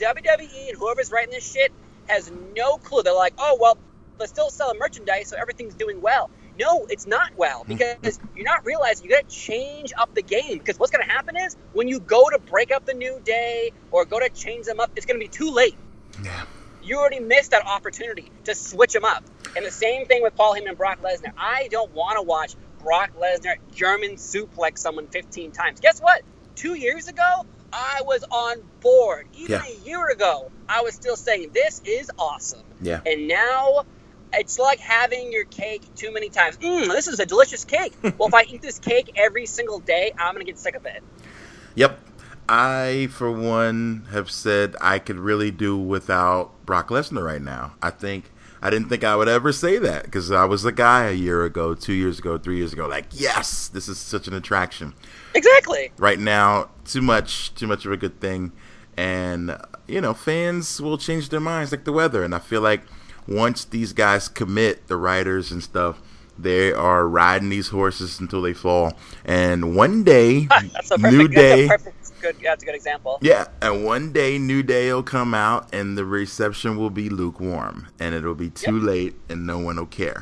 WWE and whoever's writing this shit has no clue. They're like, oh, well, they're still selling merchandise, so everything's doing well. No, it's not well, because you're not realizing you got to change up the game. Because what's going to happen is when you go to break up the New Day or go to change them up, it's going to be too late. Yeah. You already missed that opportunity to switch them up. And the same thing with Paul Heyman and Brock Lesnar. I don't want to watch Brock Lesnar German suplex someone 15 times. Guess what? 2 years ago, I was on board. Even a year ago, I was still saying, this is awesome. Yeah. And now it's like having your cake too many times. This is a delicious cake. Well, if I eat this cake every single day, I'm going to get sick of it. Yep. I, for one, have said I could really do without Brock Lesnar right now. I didn't think I would ever say that, because I was the guy a year ago, 2 years ago, 3 years ago, like, yes, this is such an attraction. Exactly. Right now, too much of a good thing. And, fans will change their minds like the weather. And I feel like once these guys commit, the writers and stuff, they are riding these horses until they fall. And one day, that's a New Day. That's a good example. Yeah, and one day New Day will come out and the reception will be lukewarm, and it'll be too late, and no one will care.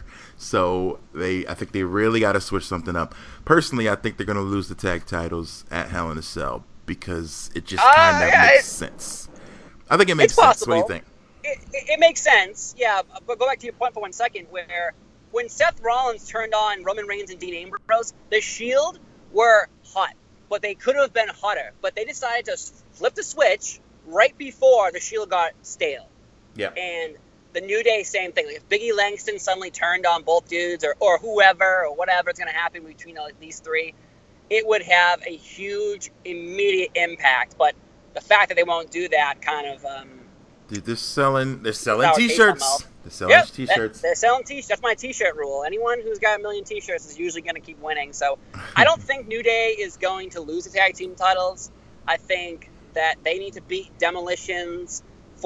So I think they really got to switch something up. Personally, I think they're going to lose the tag titles at Hell in a Cell, because it just kind of makes sense. I think it makes sense. Possible. What do you think? It makes sense, yeah. But go back to your point for 1 second, where when Seth Rollins turned on Roman Reigns and Dean Ambrose, the Shield were hot, but they could have been hotter. But they decided to flip the switch right before the Shield got stale. Yeah. And the New Day, same thing. Like if Biggie Langston suddenly turned on both dudes, or whoever, or whatever's going to happen between these three, it would have a huge, immediate impact. But the fact that they won't do that kind of... Dude, they're selling T-shirts. They're selling T-shirts. They're selling T-shirts. That's my T-shirt rule. Anyone who's got 1 million T-shirts is usually going to keep winning. So I don't think New Day is going to lose the tag team titles. I think that they need to beat Demolition's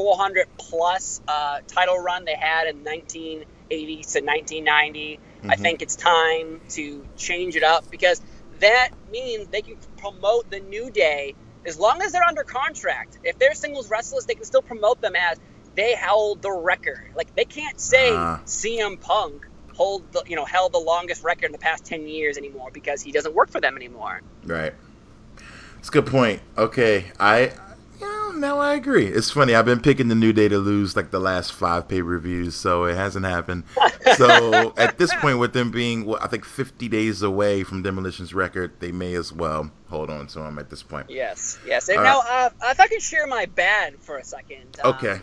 400-plus title run they had in 1980 to 1990. I think it's time to change it up, because that means they can promote the New Day as long as they're under contract. If they're singles wrestlers, they can still promote them as they held the record. Like, they can't say CM Punk held the longest record in the past 10 years anymore, because he doesn't work for them anymore. Right. It's a good point. Okay, now I agree. It's funny. I've been picking the New Day to lose like the last 5 pay-per-views, so it hasn't happened. So at this point, with them being, I think 50 days away from Demolition's record, they may as well hold on to him at this point. Yes. And now, if I can share my bad for a second. Okay.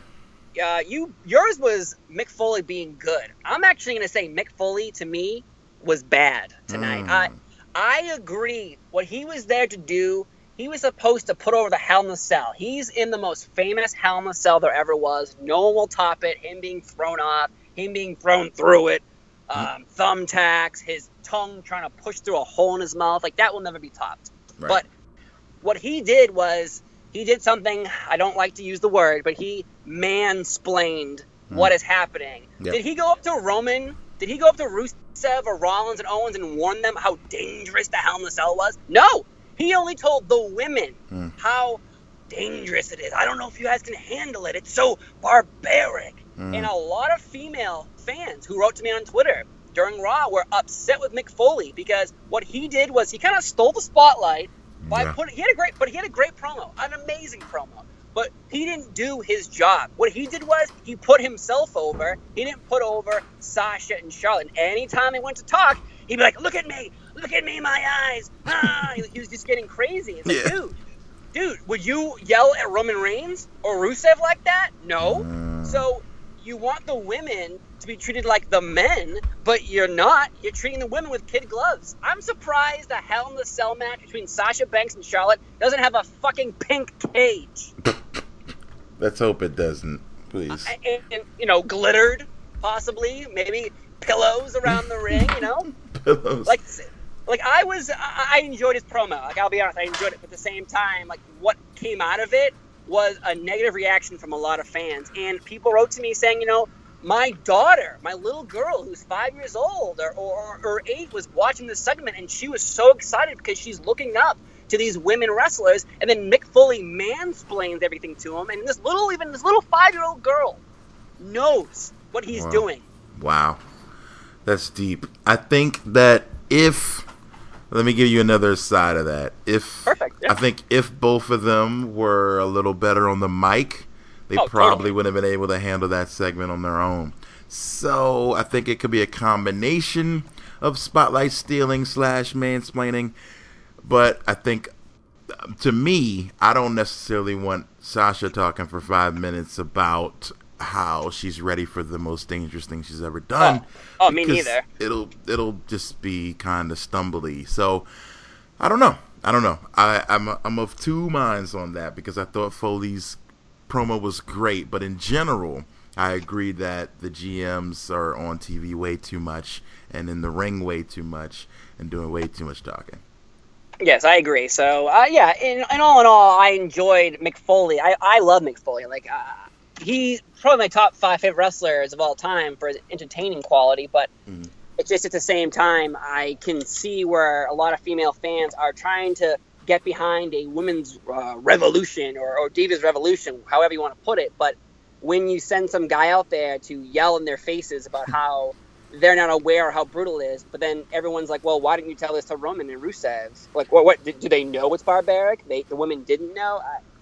Yours was Mick Foley being good. I'm actually going to say Mick Foley, to me, was bad tonight. I agree. What he was there to do, he was supposed to put over the Hell in a Cell. He's in the most famous Hell in a Cell there ever was. No one will top it. Him being thrown off, him being thrown through it, thumbtacks, his tongue trying to push through a hole in his mouth. Like, that will never be topped. Right. But what he did was, he did something, I don't like to use the word, but he mansplained what is happening. Yep. Did he go up to Roman? Did he go up to Rusev or Rollins and Owens and warn them how dangerous the Hell in a Cell was? No! He only told the women how dangerous it is. I don't know if you guys can handle it. It's so barbaric. And a lot of female fans who wrote to me on Twitter during Raw were upset with Mick Foley, because what he did was he kind of stole the spotlight by he had a great promo, an amazing promo. But he didn't do his job. What he did was he put himself over. He didn't put over Sasha and Charlotte. And anytime they went to talk, he'd be like, look at me, my eyes. He was just getting crazy. It's like, dude, would you yell at Roman Reigns or Rusev like that? No. So you want the women to be treated like the men, But you're not. You're treating the women with kid gloves. I'm surprised a Hell in a Cell match between Sasha Banks and Charlotte doesn't have a fucking pink cage. Let's hope it doesn't, please. And glittered, possibly. Maybe pillows around the ring, Pillows. Like I enjoyed his promo. Like, I'll be honest, I enjoyed it. But at the same time, like, what came out of it was a negative reaction from a lot of fans. And people wrote to me saying, my daughter, my little girl who's 5 years old or 8 was watching this segment, and she was so excited because she's looking up to these women wrestlers, and then Mick Foley mansplains everything to him, and this little 5-year-old girl knows what he's doing. Wow. That's deep. I think that let me give you another side of that. Perfect. Yeah. I think if both of them were a little better on the mic, they probably would have been able to handle that segment on their own. So I think it could be a combination of spotlight stealing / mansplaining. But I think, to me, I don't necessarily want Sasha talking for 5 minutes about how she's ready for the most dangerous thing she's ever done. Oh, me neither. It'll just be kind of stumbly. So I don't know. I'm of two minds on that, because I thought Foley's promo was great, but in general, I agree that the GMs are on TV way too much and in the ring way too much and doing way too much talking. Yes, I agree. So, in all in all, I enjoyed Mick Foley. I love Mick Foley. Like, he's probably my top 5 favorite wrestlers of all time for his entertaining quality, but it's just at the same time, I can see where a lot of female fans are trying to get behind a women's revolution or Divas Revolution, however you want to put it. But when you send some guy out there to yell in their faces about how they're not aware of how brutal it is, but then everyone's like, well, why didn't you tell this to Roman and Rusev? Like, what do they know it's barbaric? The women didn't know?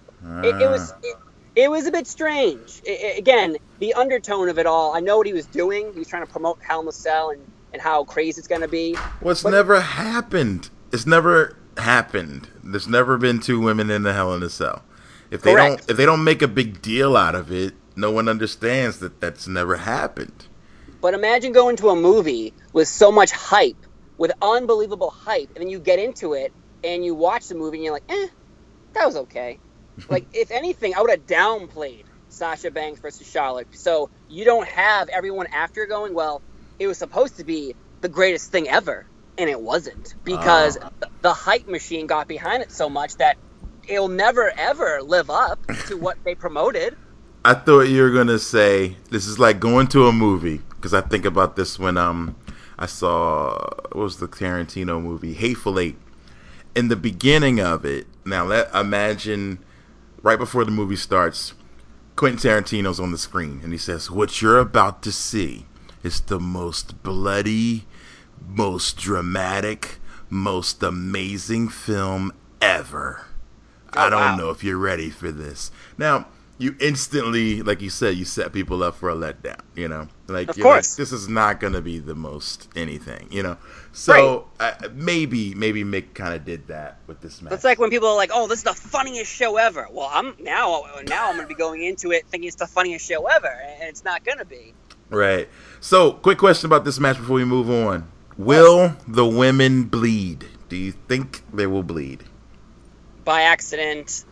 It was a bit strange. Again, the undertone of it all, I know what he was doing. He was trying to promote Hell in a Cell and how crazy it's going to be. Never happened. It's never happened. There's never been 2 women in the Hell in a Cell. If they don't make a big deal out of it, no one understands that that's never happened. But imagine going to a movie with so much hype, with unbelievable hype, and then you get into it and you watch the movie and you're like, that was okay. Like, if anything, I would have downplayed Sasha Banks versus Charlotte. So you don't have everyone after going, well, it was supposed to be the greatest thing ever. And it wasn't, because the hype machine got behind it so much that it'll never, ever live up to what they promoted. I thought you were going to say this is like going to a movie, because I think about this when I saw, what was the Tarantino movie, Hateful Eight. In the beginning of it, now imagine right before the movie starts, Quentin Tarantino's on the screen, and he says, what you're about to see is the most bloody, most dramatic, most amazing film ever. I don't know if you're ready for this. Now, you instantly, like you said, you set people up for a letdown, Like, of course. Like, this is not going to be the most anything, So, maybe Mick kind of did that with this match. It's like when people are like, oh, this is the funniest show ever. Well, I'm going to be going into it thinking it's the funniest show ever, and it's not going to be. Right. So, quick question about this match before we move on. Will the women bleed? Do you think they will bleed? By accident,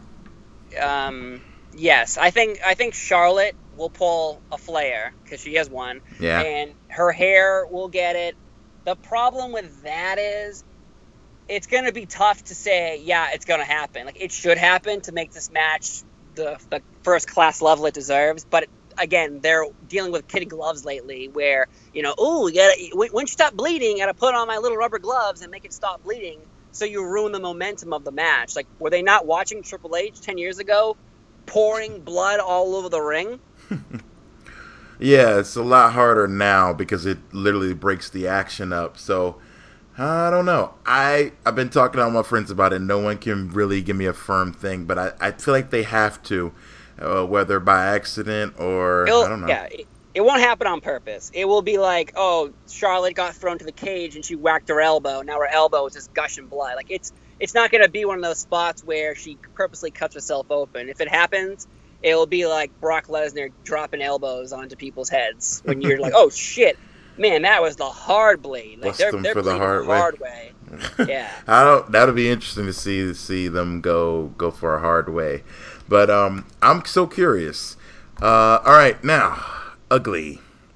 yes. I think Charlotte will pull a flare, because she has one. Yeah. And her hair will get it. The problem with that is it's going to be tough to say, yeah, it's going to happen. Like, it should happen to make this match the first-class level it deserves. But, again, they're dealing with kid gloves lately where, once you stop bleeding, you got to put on my little rubber gloves and make it stop bleeding, so you ruin the momentum of the match. Like, were they not watching Triple H 10 years ago pouring blood all over the ring? Yeah, it's a lot harder now because it literally breaks the action up. So, I don't know. I've been talking to all my friends about it. No one can really give me a firm thing, but I feel like they have to, whether by accident or, I don't know. Yeah, it won't happen on purpose. It will be like, oh, Charlotte got thrown to the cage and she whacked her elbow. Now her elbow is just gushing blood. Like, it's not going to be one of those spots where she purposely cuts herself open. If it happens, it'll be like Brock Lesnar dropping elbows onto people's heads when you're like, oh, shit. Man, that was the hard blade. Like Bust they're them for the bleeding hard way. way. Yeah. That'll be interesting to see them go for a hard way. But I'm so curious. All right, now ugly.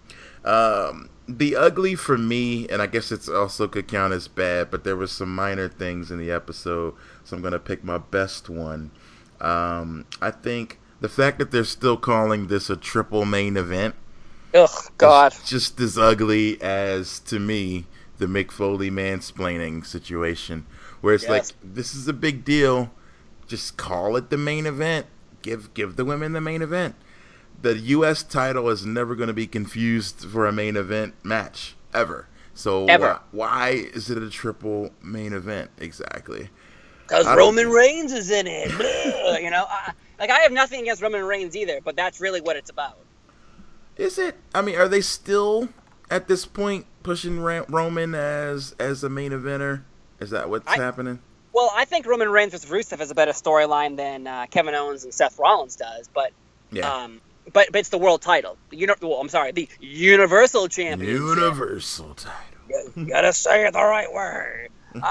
The ugly for me, and I guess it's also could count as bad, but there was some minor things in the episode, so I'm gonna pick my best one. I think the fact that they're still calling this a triple main event. Ugh, God. It's just as ugly as, to me, the Mick Foley mansplaining situation, where it's like, this is a big deal. Just call it the main event. Give the women the main event. The U.S. title is never going to be confused for a main event match, ever. So why is it a triple main event exactly? Because Roman Reigns is in it. You know, I have nothing against Roman Reigns either, but that's really what it's about. Is it? I mean, are they still at this point pushing Roman as a main eventer? Is that what's happening? Well, I think Roman Reigns versus Rusev is a better storyline than Kevin Owens and Seth Rollins does, but but it's the world title. The Universal Championship. Universal title. You gotta say it the right way.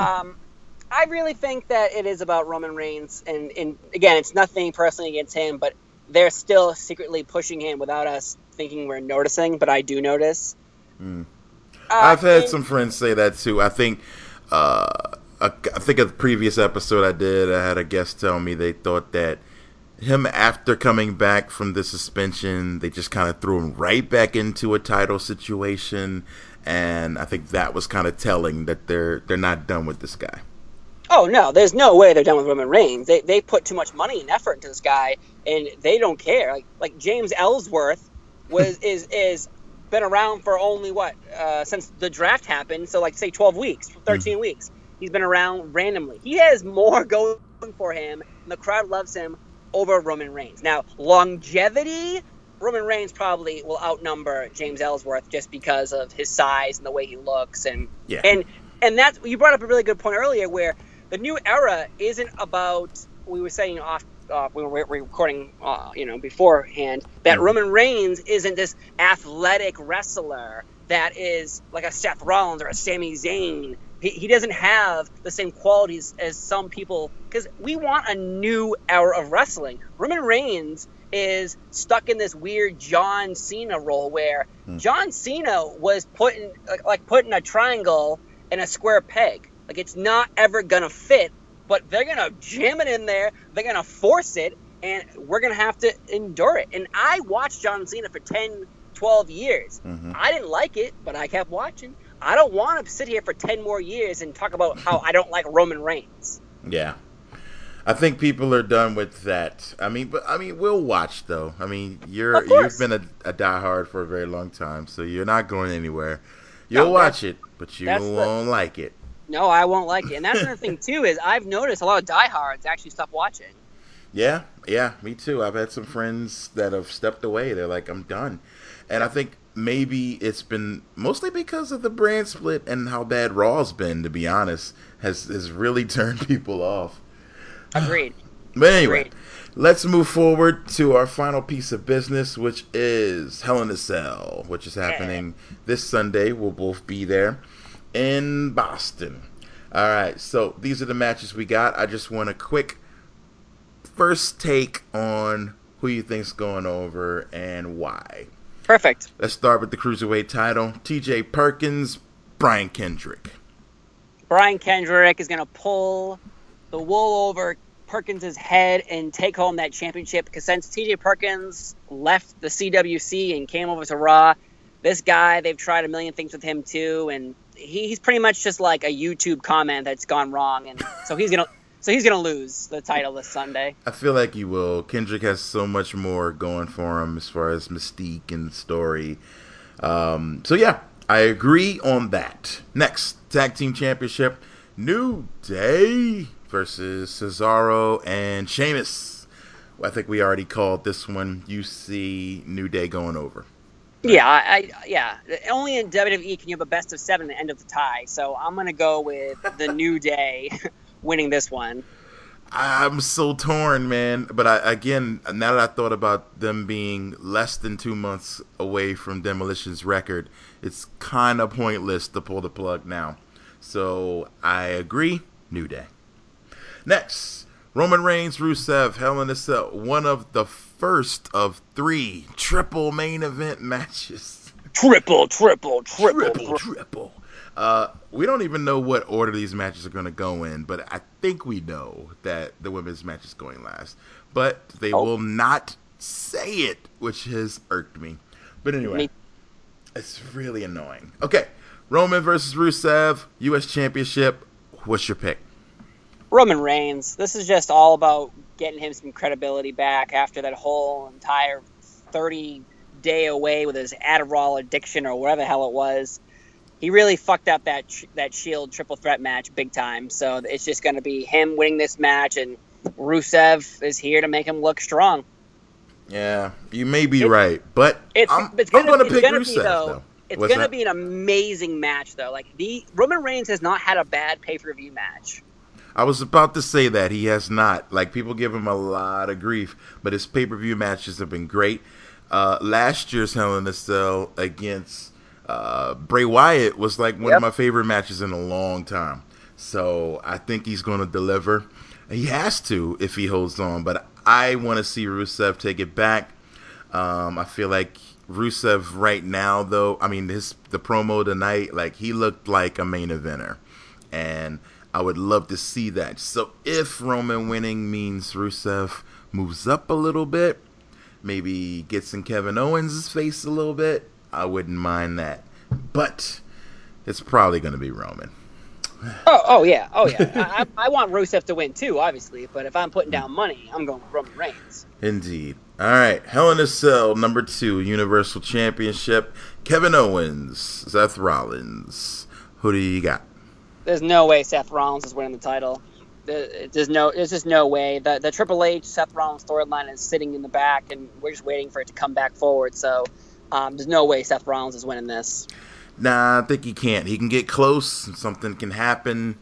I really think that it is about Roman Reigns, and again, it's nothing personally against him, but they're still secretly pushing him without us thinking we're noticing, but I do notice. I've had some friends say that too. I think a previous episode I had a guest tell me they thought that him, after coming back from the suspension, they just kind of threw him right back into a title situation, and I think that was kind of telling that they're not done with this guy. Oh no, there's no way they're done with Roman Reigns. They put too much money and effort into this guy, and they don't care. Like James Ellsworth is been around for only since the draft happened, so say 12 weeks, 13 weeks. He's been around randomly. He has more going for him, and the crowd loves him over Roman Reigns. Now, longevity, Roman Reigns probably will outnumber James Ellsworth just because of his size and the way he looks, and that's, you brought up a really good point earlier, where the new era isn't about, we were saying we were recording, beforehand, that Roman Reigns isn't this athletic wrestler that is like a Seth Rollins or a Sami Zayn. He doesn't have the same qualities as some people, because we want a new era of wrestling. Roman Reigns is stuck in this weird John Cena role where John Cena was putting a triangle in a square peg. Like, it's not ever gonna fit, but they're gonna jam it in there, they're gonna force it, and we're gonna have to endure it. And I watched John Cena for 10, 12 years. I didn't like it, but I kept watching. I don't want to sit here for 10 more years and talk about how I don't like Roman Reigns. Yeah. I think people are done with that. I mean, we'll watch though. I mean, you've been a diehard for a very long time, so you're not going anywhere. You'll watch it, but you won't like it. No, I won't like it. And that's another thing too, is I've noticed a lot of diehards actually stop watching. Yeah, me too. I've had some friends that have stepped away. They're like, I'm done. And I think maybe it's been mostly because of the brand split and how bad Raw's been, to be honest, has really turned people off. Agreed. But anyway, let's move forward to our final piece of business, which is Hell in a Cell, which is happening this Sunday. We'll both be there in Boston. All right, so these are the matches we got. I just want a quick first take on who you think's going over and why. Perfect. Let's start with the Cruiserweight title. T.J. Perkins, Brian Kendrick. Brian Kendrick is going to pull the wool over Perkins' head and take home that championship, because since T.J. Perkins left the CWC and came over to Raw, this guy, they've tried a million things with him too, and he's pretty much just like a YouTube comment that's gone wrong, and so he's gonna lose the title this Sunday. I feel like he will. Kendrick has so much more going for him as far as mystique and story. So yeah, I agree on that. Next, Tag Team Championship, New Day versus Cesaro and Sheamus. I think we already called this one. You see New Day going over. Yeah, only in WWE can you have a best of 7 at the end of the tie, so I'm going to go with the New Day winning this one. I'm so torn, man. But again, now that I thought about them being less than 2 months away from Demolition's record, it's kind of pointless to pull the plug now. So I agree. New Day. Next, Roman Reigns, Rusev, Hell in a Cell. One of the first of 3 triple main event matches. Triple. We don't even know what order these matches are going to go in, but I think we know that the women's match is going last. But they will not say it, which has irked me. But anyway, it's really annoying. Okay, Roman versus Rusev, U.S. Championship. What's your pick? Roman Reigns. This is just all about getting him some credibility back after that whole entire 30-day away with his Adderall addiction or whatever the hell it was. He really fucked up that Shield triple threat match big time. So it's just going to be him winning this match, and Rusev is here to make him look strong. Yeah, you may be right, but I'm going to pick Rusev, though. It's going to be an amazing match, though. Like, Roman Reigns has not had a bad pay-per-view match. I was about to say that. He has not. Like, people give him a lot of grief, but his pay-per-view matches have been great. Last year's Hell in a Cell against Bray Wyatt was like one of my favorite matches in a long time. So I think he's going to deliver. He has to if he holds on, but I want to see Rusev take it back. I feel like Rusev right now, though, I mean, the promo tonight, like, he looked like a main eventer, and I would love to see that. So if Roman winning means Rusev moves up a little bit, maybe gets in Kevin Owens' face a little bit, I wouldn't mind that. But it's probably going to be Roman. Oh yeah. I want Rusev to win too, obviously. But if I'm putting down money, I'm going with Roman Reigns. Indeed. All right. Hell in a Cell, number 2, Universal Championship. Kevin Owens, Seth Rollins. Who do you got? There's no way Seth Rollins is winning the title. There's just no way. The Triple H Seth Rollins storyline is sitting in the back, and we're just waiting for it to come back forward. So there's no way Seth Rollins is winning this. Nah, I think he can't. He can get close. Something can happen.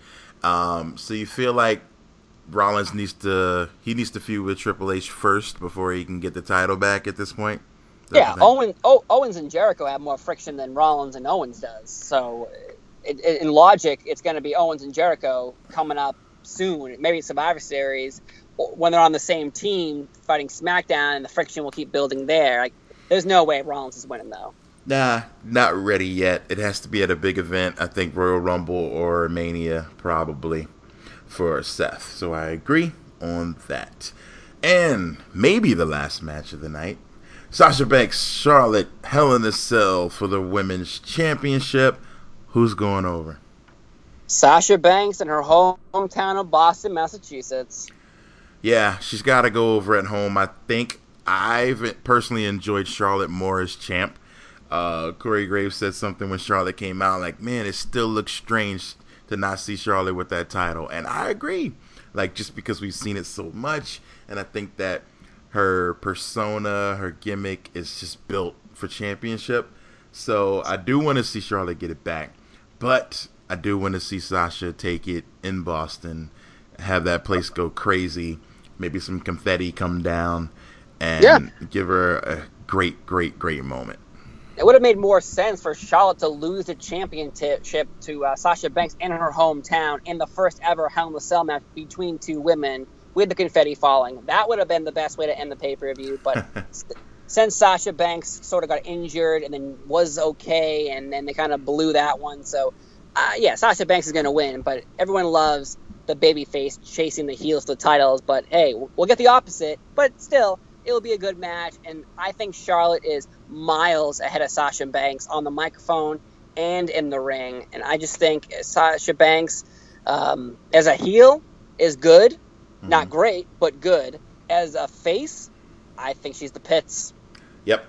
So you feel like Rollins needs to feud with Triple H first before he can get the title back at this point? Yeah, Owens and Jericho have more friction than Rollins and Owens does. So in logic, it's going to be Owens and Jericho coming up soon, maybe Survivor Series, when they're on the same team fighting SmackDown, and the friction will keep building there. Like, there's no way Rollins is winning, though. Nah, not ready yet. It has to be at a big event. I think Royal Rumble or Mania probably for Seth. So I agree on that. And maybe the last match of the night. Sasha Banks, Charlotte, Hell in a Cell for the Women's Championship. Who's going over? Sasha Banks in her hometown of Boston, Massachusetts. Yeah, she's got to go over at home. I think I've personally enjoyed Charlotte more as champ. Corey Graves said something when Charlotte came out, like, man, it still looks strange to not see Charlotte with that title. And I agree. Like, just because we've seen it so much, and I think that her persona, her gimmick is just built for championship. So I do want to see Charlotte get it back. But I do want to see Sasha take it in Boston, have that place go crazy, maybe some confetti come down, and give her a great, great, great moment. It would have made more sense for Charlotte to lose the championship to Sasha Banks in her hometown in the first ever Hell in a Cell match between two women with the confetti falling. That would have been the best way to end the pay-per-view. But since Sasha Banks sort of got injured and then was okay, and then they kind of blew that one. So, Sasha Banks is going to win. But everyone loves the babyface chasing the heels to the titles. But, hey, we'll get the opposite. But still, it'll be a good match, and I think Charlotte is miles ahead of Sasha Banks on the microphone and in the ring. And I just think Sasha Banks, as a heel, is good. Mm-hmm. Not great, but good. As a face, I think she's the pits. Yep.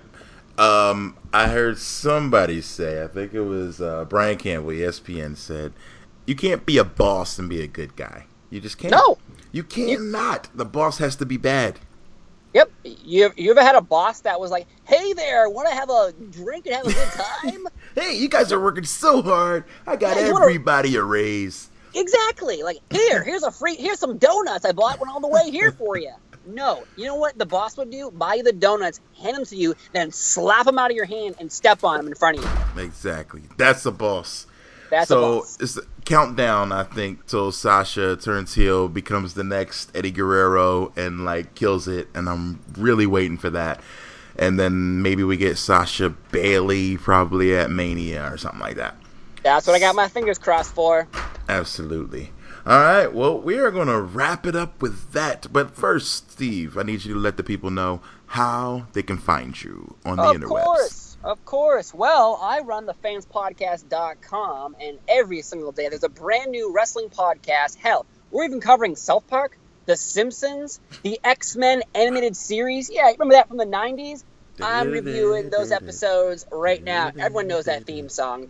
I heard somebody say, I think it was Brian Campbell, ESPN, said, you can't be a boss and be a good guy. You just can't. No. You cannot. The boss has to be bad. Yep. You ever had a boss that was like, hey there, want to have a drink and have a good time? Hey, you guys are working so hard. I got everybody a raise. Exactly. Like, here's some donuts I bought one all the way here for you. No. You know what the boss would do? Buy you the donuts, hand them to you, then slap them out of your hand and step on them in front of you. Exactly. That's the boss. That's a boss. So it's a countdown, I think, till Sasha turns heel, becomes the next Eddie Guerrero, and like kills it. And I'm really waiting for that. And then maybe we get Sasha Bailey probably at Mania or something like that. That's what I got my fingers crossed for. Absolutely. All right. Well, we are going to wrap it up with that. But first, Steve, I need you to let the people know how they can find you on the interwebs. Of course. Well, I run thefanspodcast.com, and every single day there's a brand new wrestling podcast. Hell, we're even covering South Park, The Simpsons, the X-Men animated series. Yeah, remember that from the 90s? I'm reviewing those episodes right now. Everyone knows that theme song.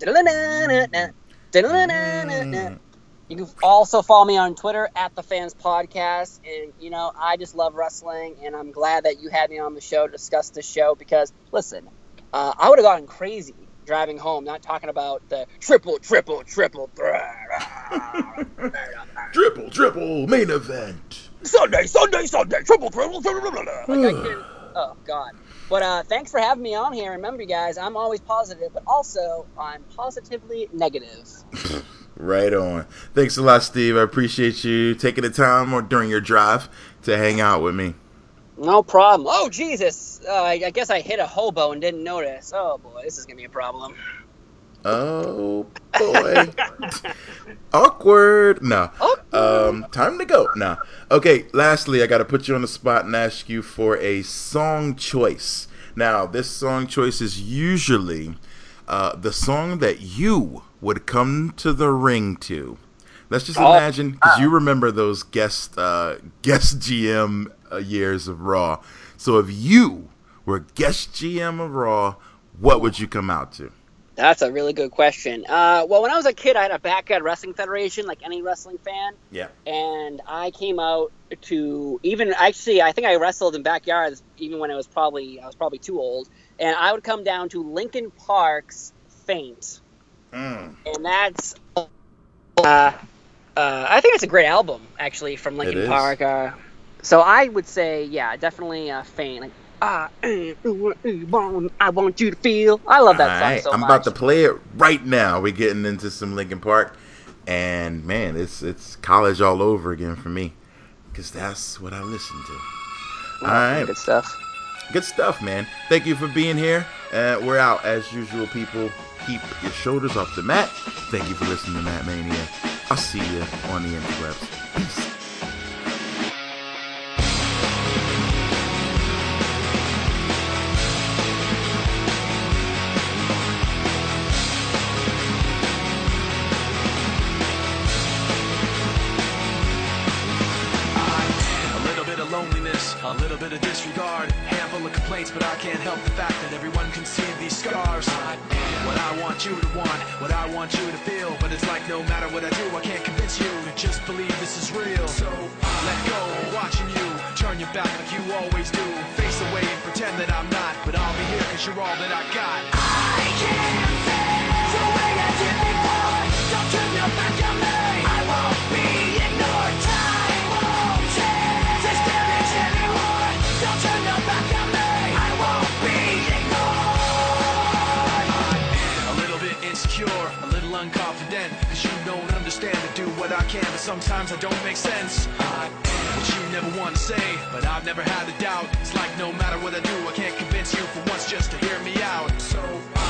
You can also follow me on Twitter at @TheFansPodcast. And, you know, I just love wrestling, and I'm glad that you had me on the show to discuss this show because, listen, I would have gotten crazy driving home, not talking about the triple main event. Sunday, triple. Like I can, oh, God. But thanks for having me on here. Remember, guys, I'm always positive, but also I'm positively negative. Right on. Thanks a lot, Steve. I appreciate you taking the time or during your drive to hang out with me. No problem. Oh, Jesus. I guess I hit a hobo and didn't notice. Oh, boy, this is going to be a problem. Oh, boy. Awkward. No. Time to go. No. Okay, lastly, I got to put you on the spot and ask you for a song choice. Now, this song choice is usually the song that you would come to the ring to. Let's just imagine, because you remember those guest GM years of Raw. So if you were guest GM of Raw, what would you come out to? That's a really good question. Well, when I was a kid, I had a Backyard Wrestling Federation, like any wrestling fan. Yeah. And I came out to I think I wrestled in backyards even when I was probably too old. And I would come down to Linkin Park's Faint. And that's I think it's a great album, actually, from Linkin Park. So I would say, yeah, definitely Faint. Like, I want you to feel. I love that song so much. I'm about to play it right now. We're getting into some Linkin Park, and man, it's college all over again for me, because that's what I listen to. All right, good stuff. Good stuff, man. Thank you for being here. We're out as usual, people. Keep your shoulders off the mat. Thank you for listening to Matt Mania. I'll see you on the interwebs. Peace. A little bit of disregard, handful of complaints, but I can't help the fact that everyone can see these scars. What I want you to want, what I want you to feel, but it's like no matter what I do, I can't convince you to just believe this is real. So let go, watching you turn your back like you always do, face away and pretend that I'm not, but I'll be here 'cause you're all that I got. I can't feel the way I did before. Don't turn your back on me. I won't be ignored. Time won't change this damage anymore. Don't turn your back on me. I won't be ignored. I'm a little bit insecure, a little unconfident, 'cause you don't understand to do what I can, but sometimes I don't make sense. What you never want to say, but I've never had a doubt. It's like no matter what I do, I can't convince you for once just to hear me out. So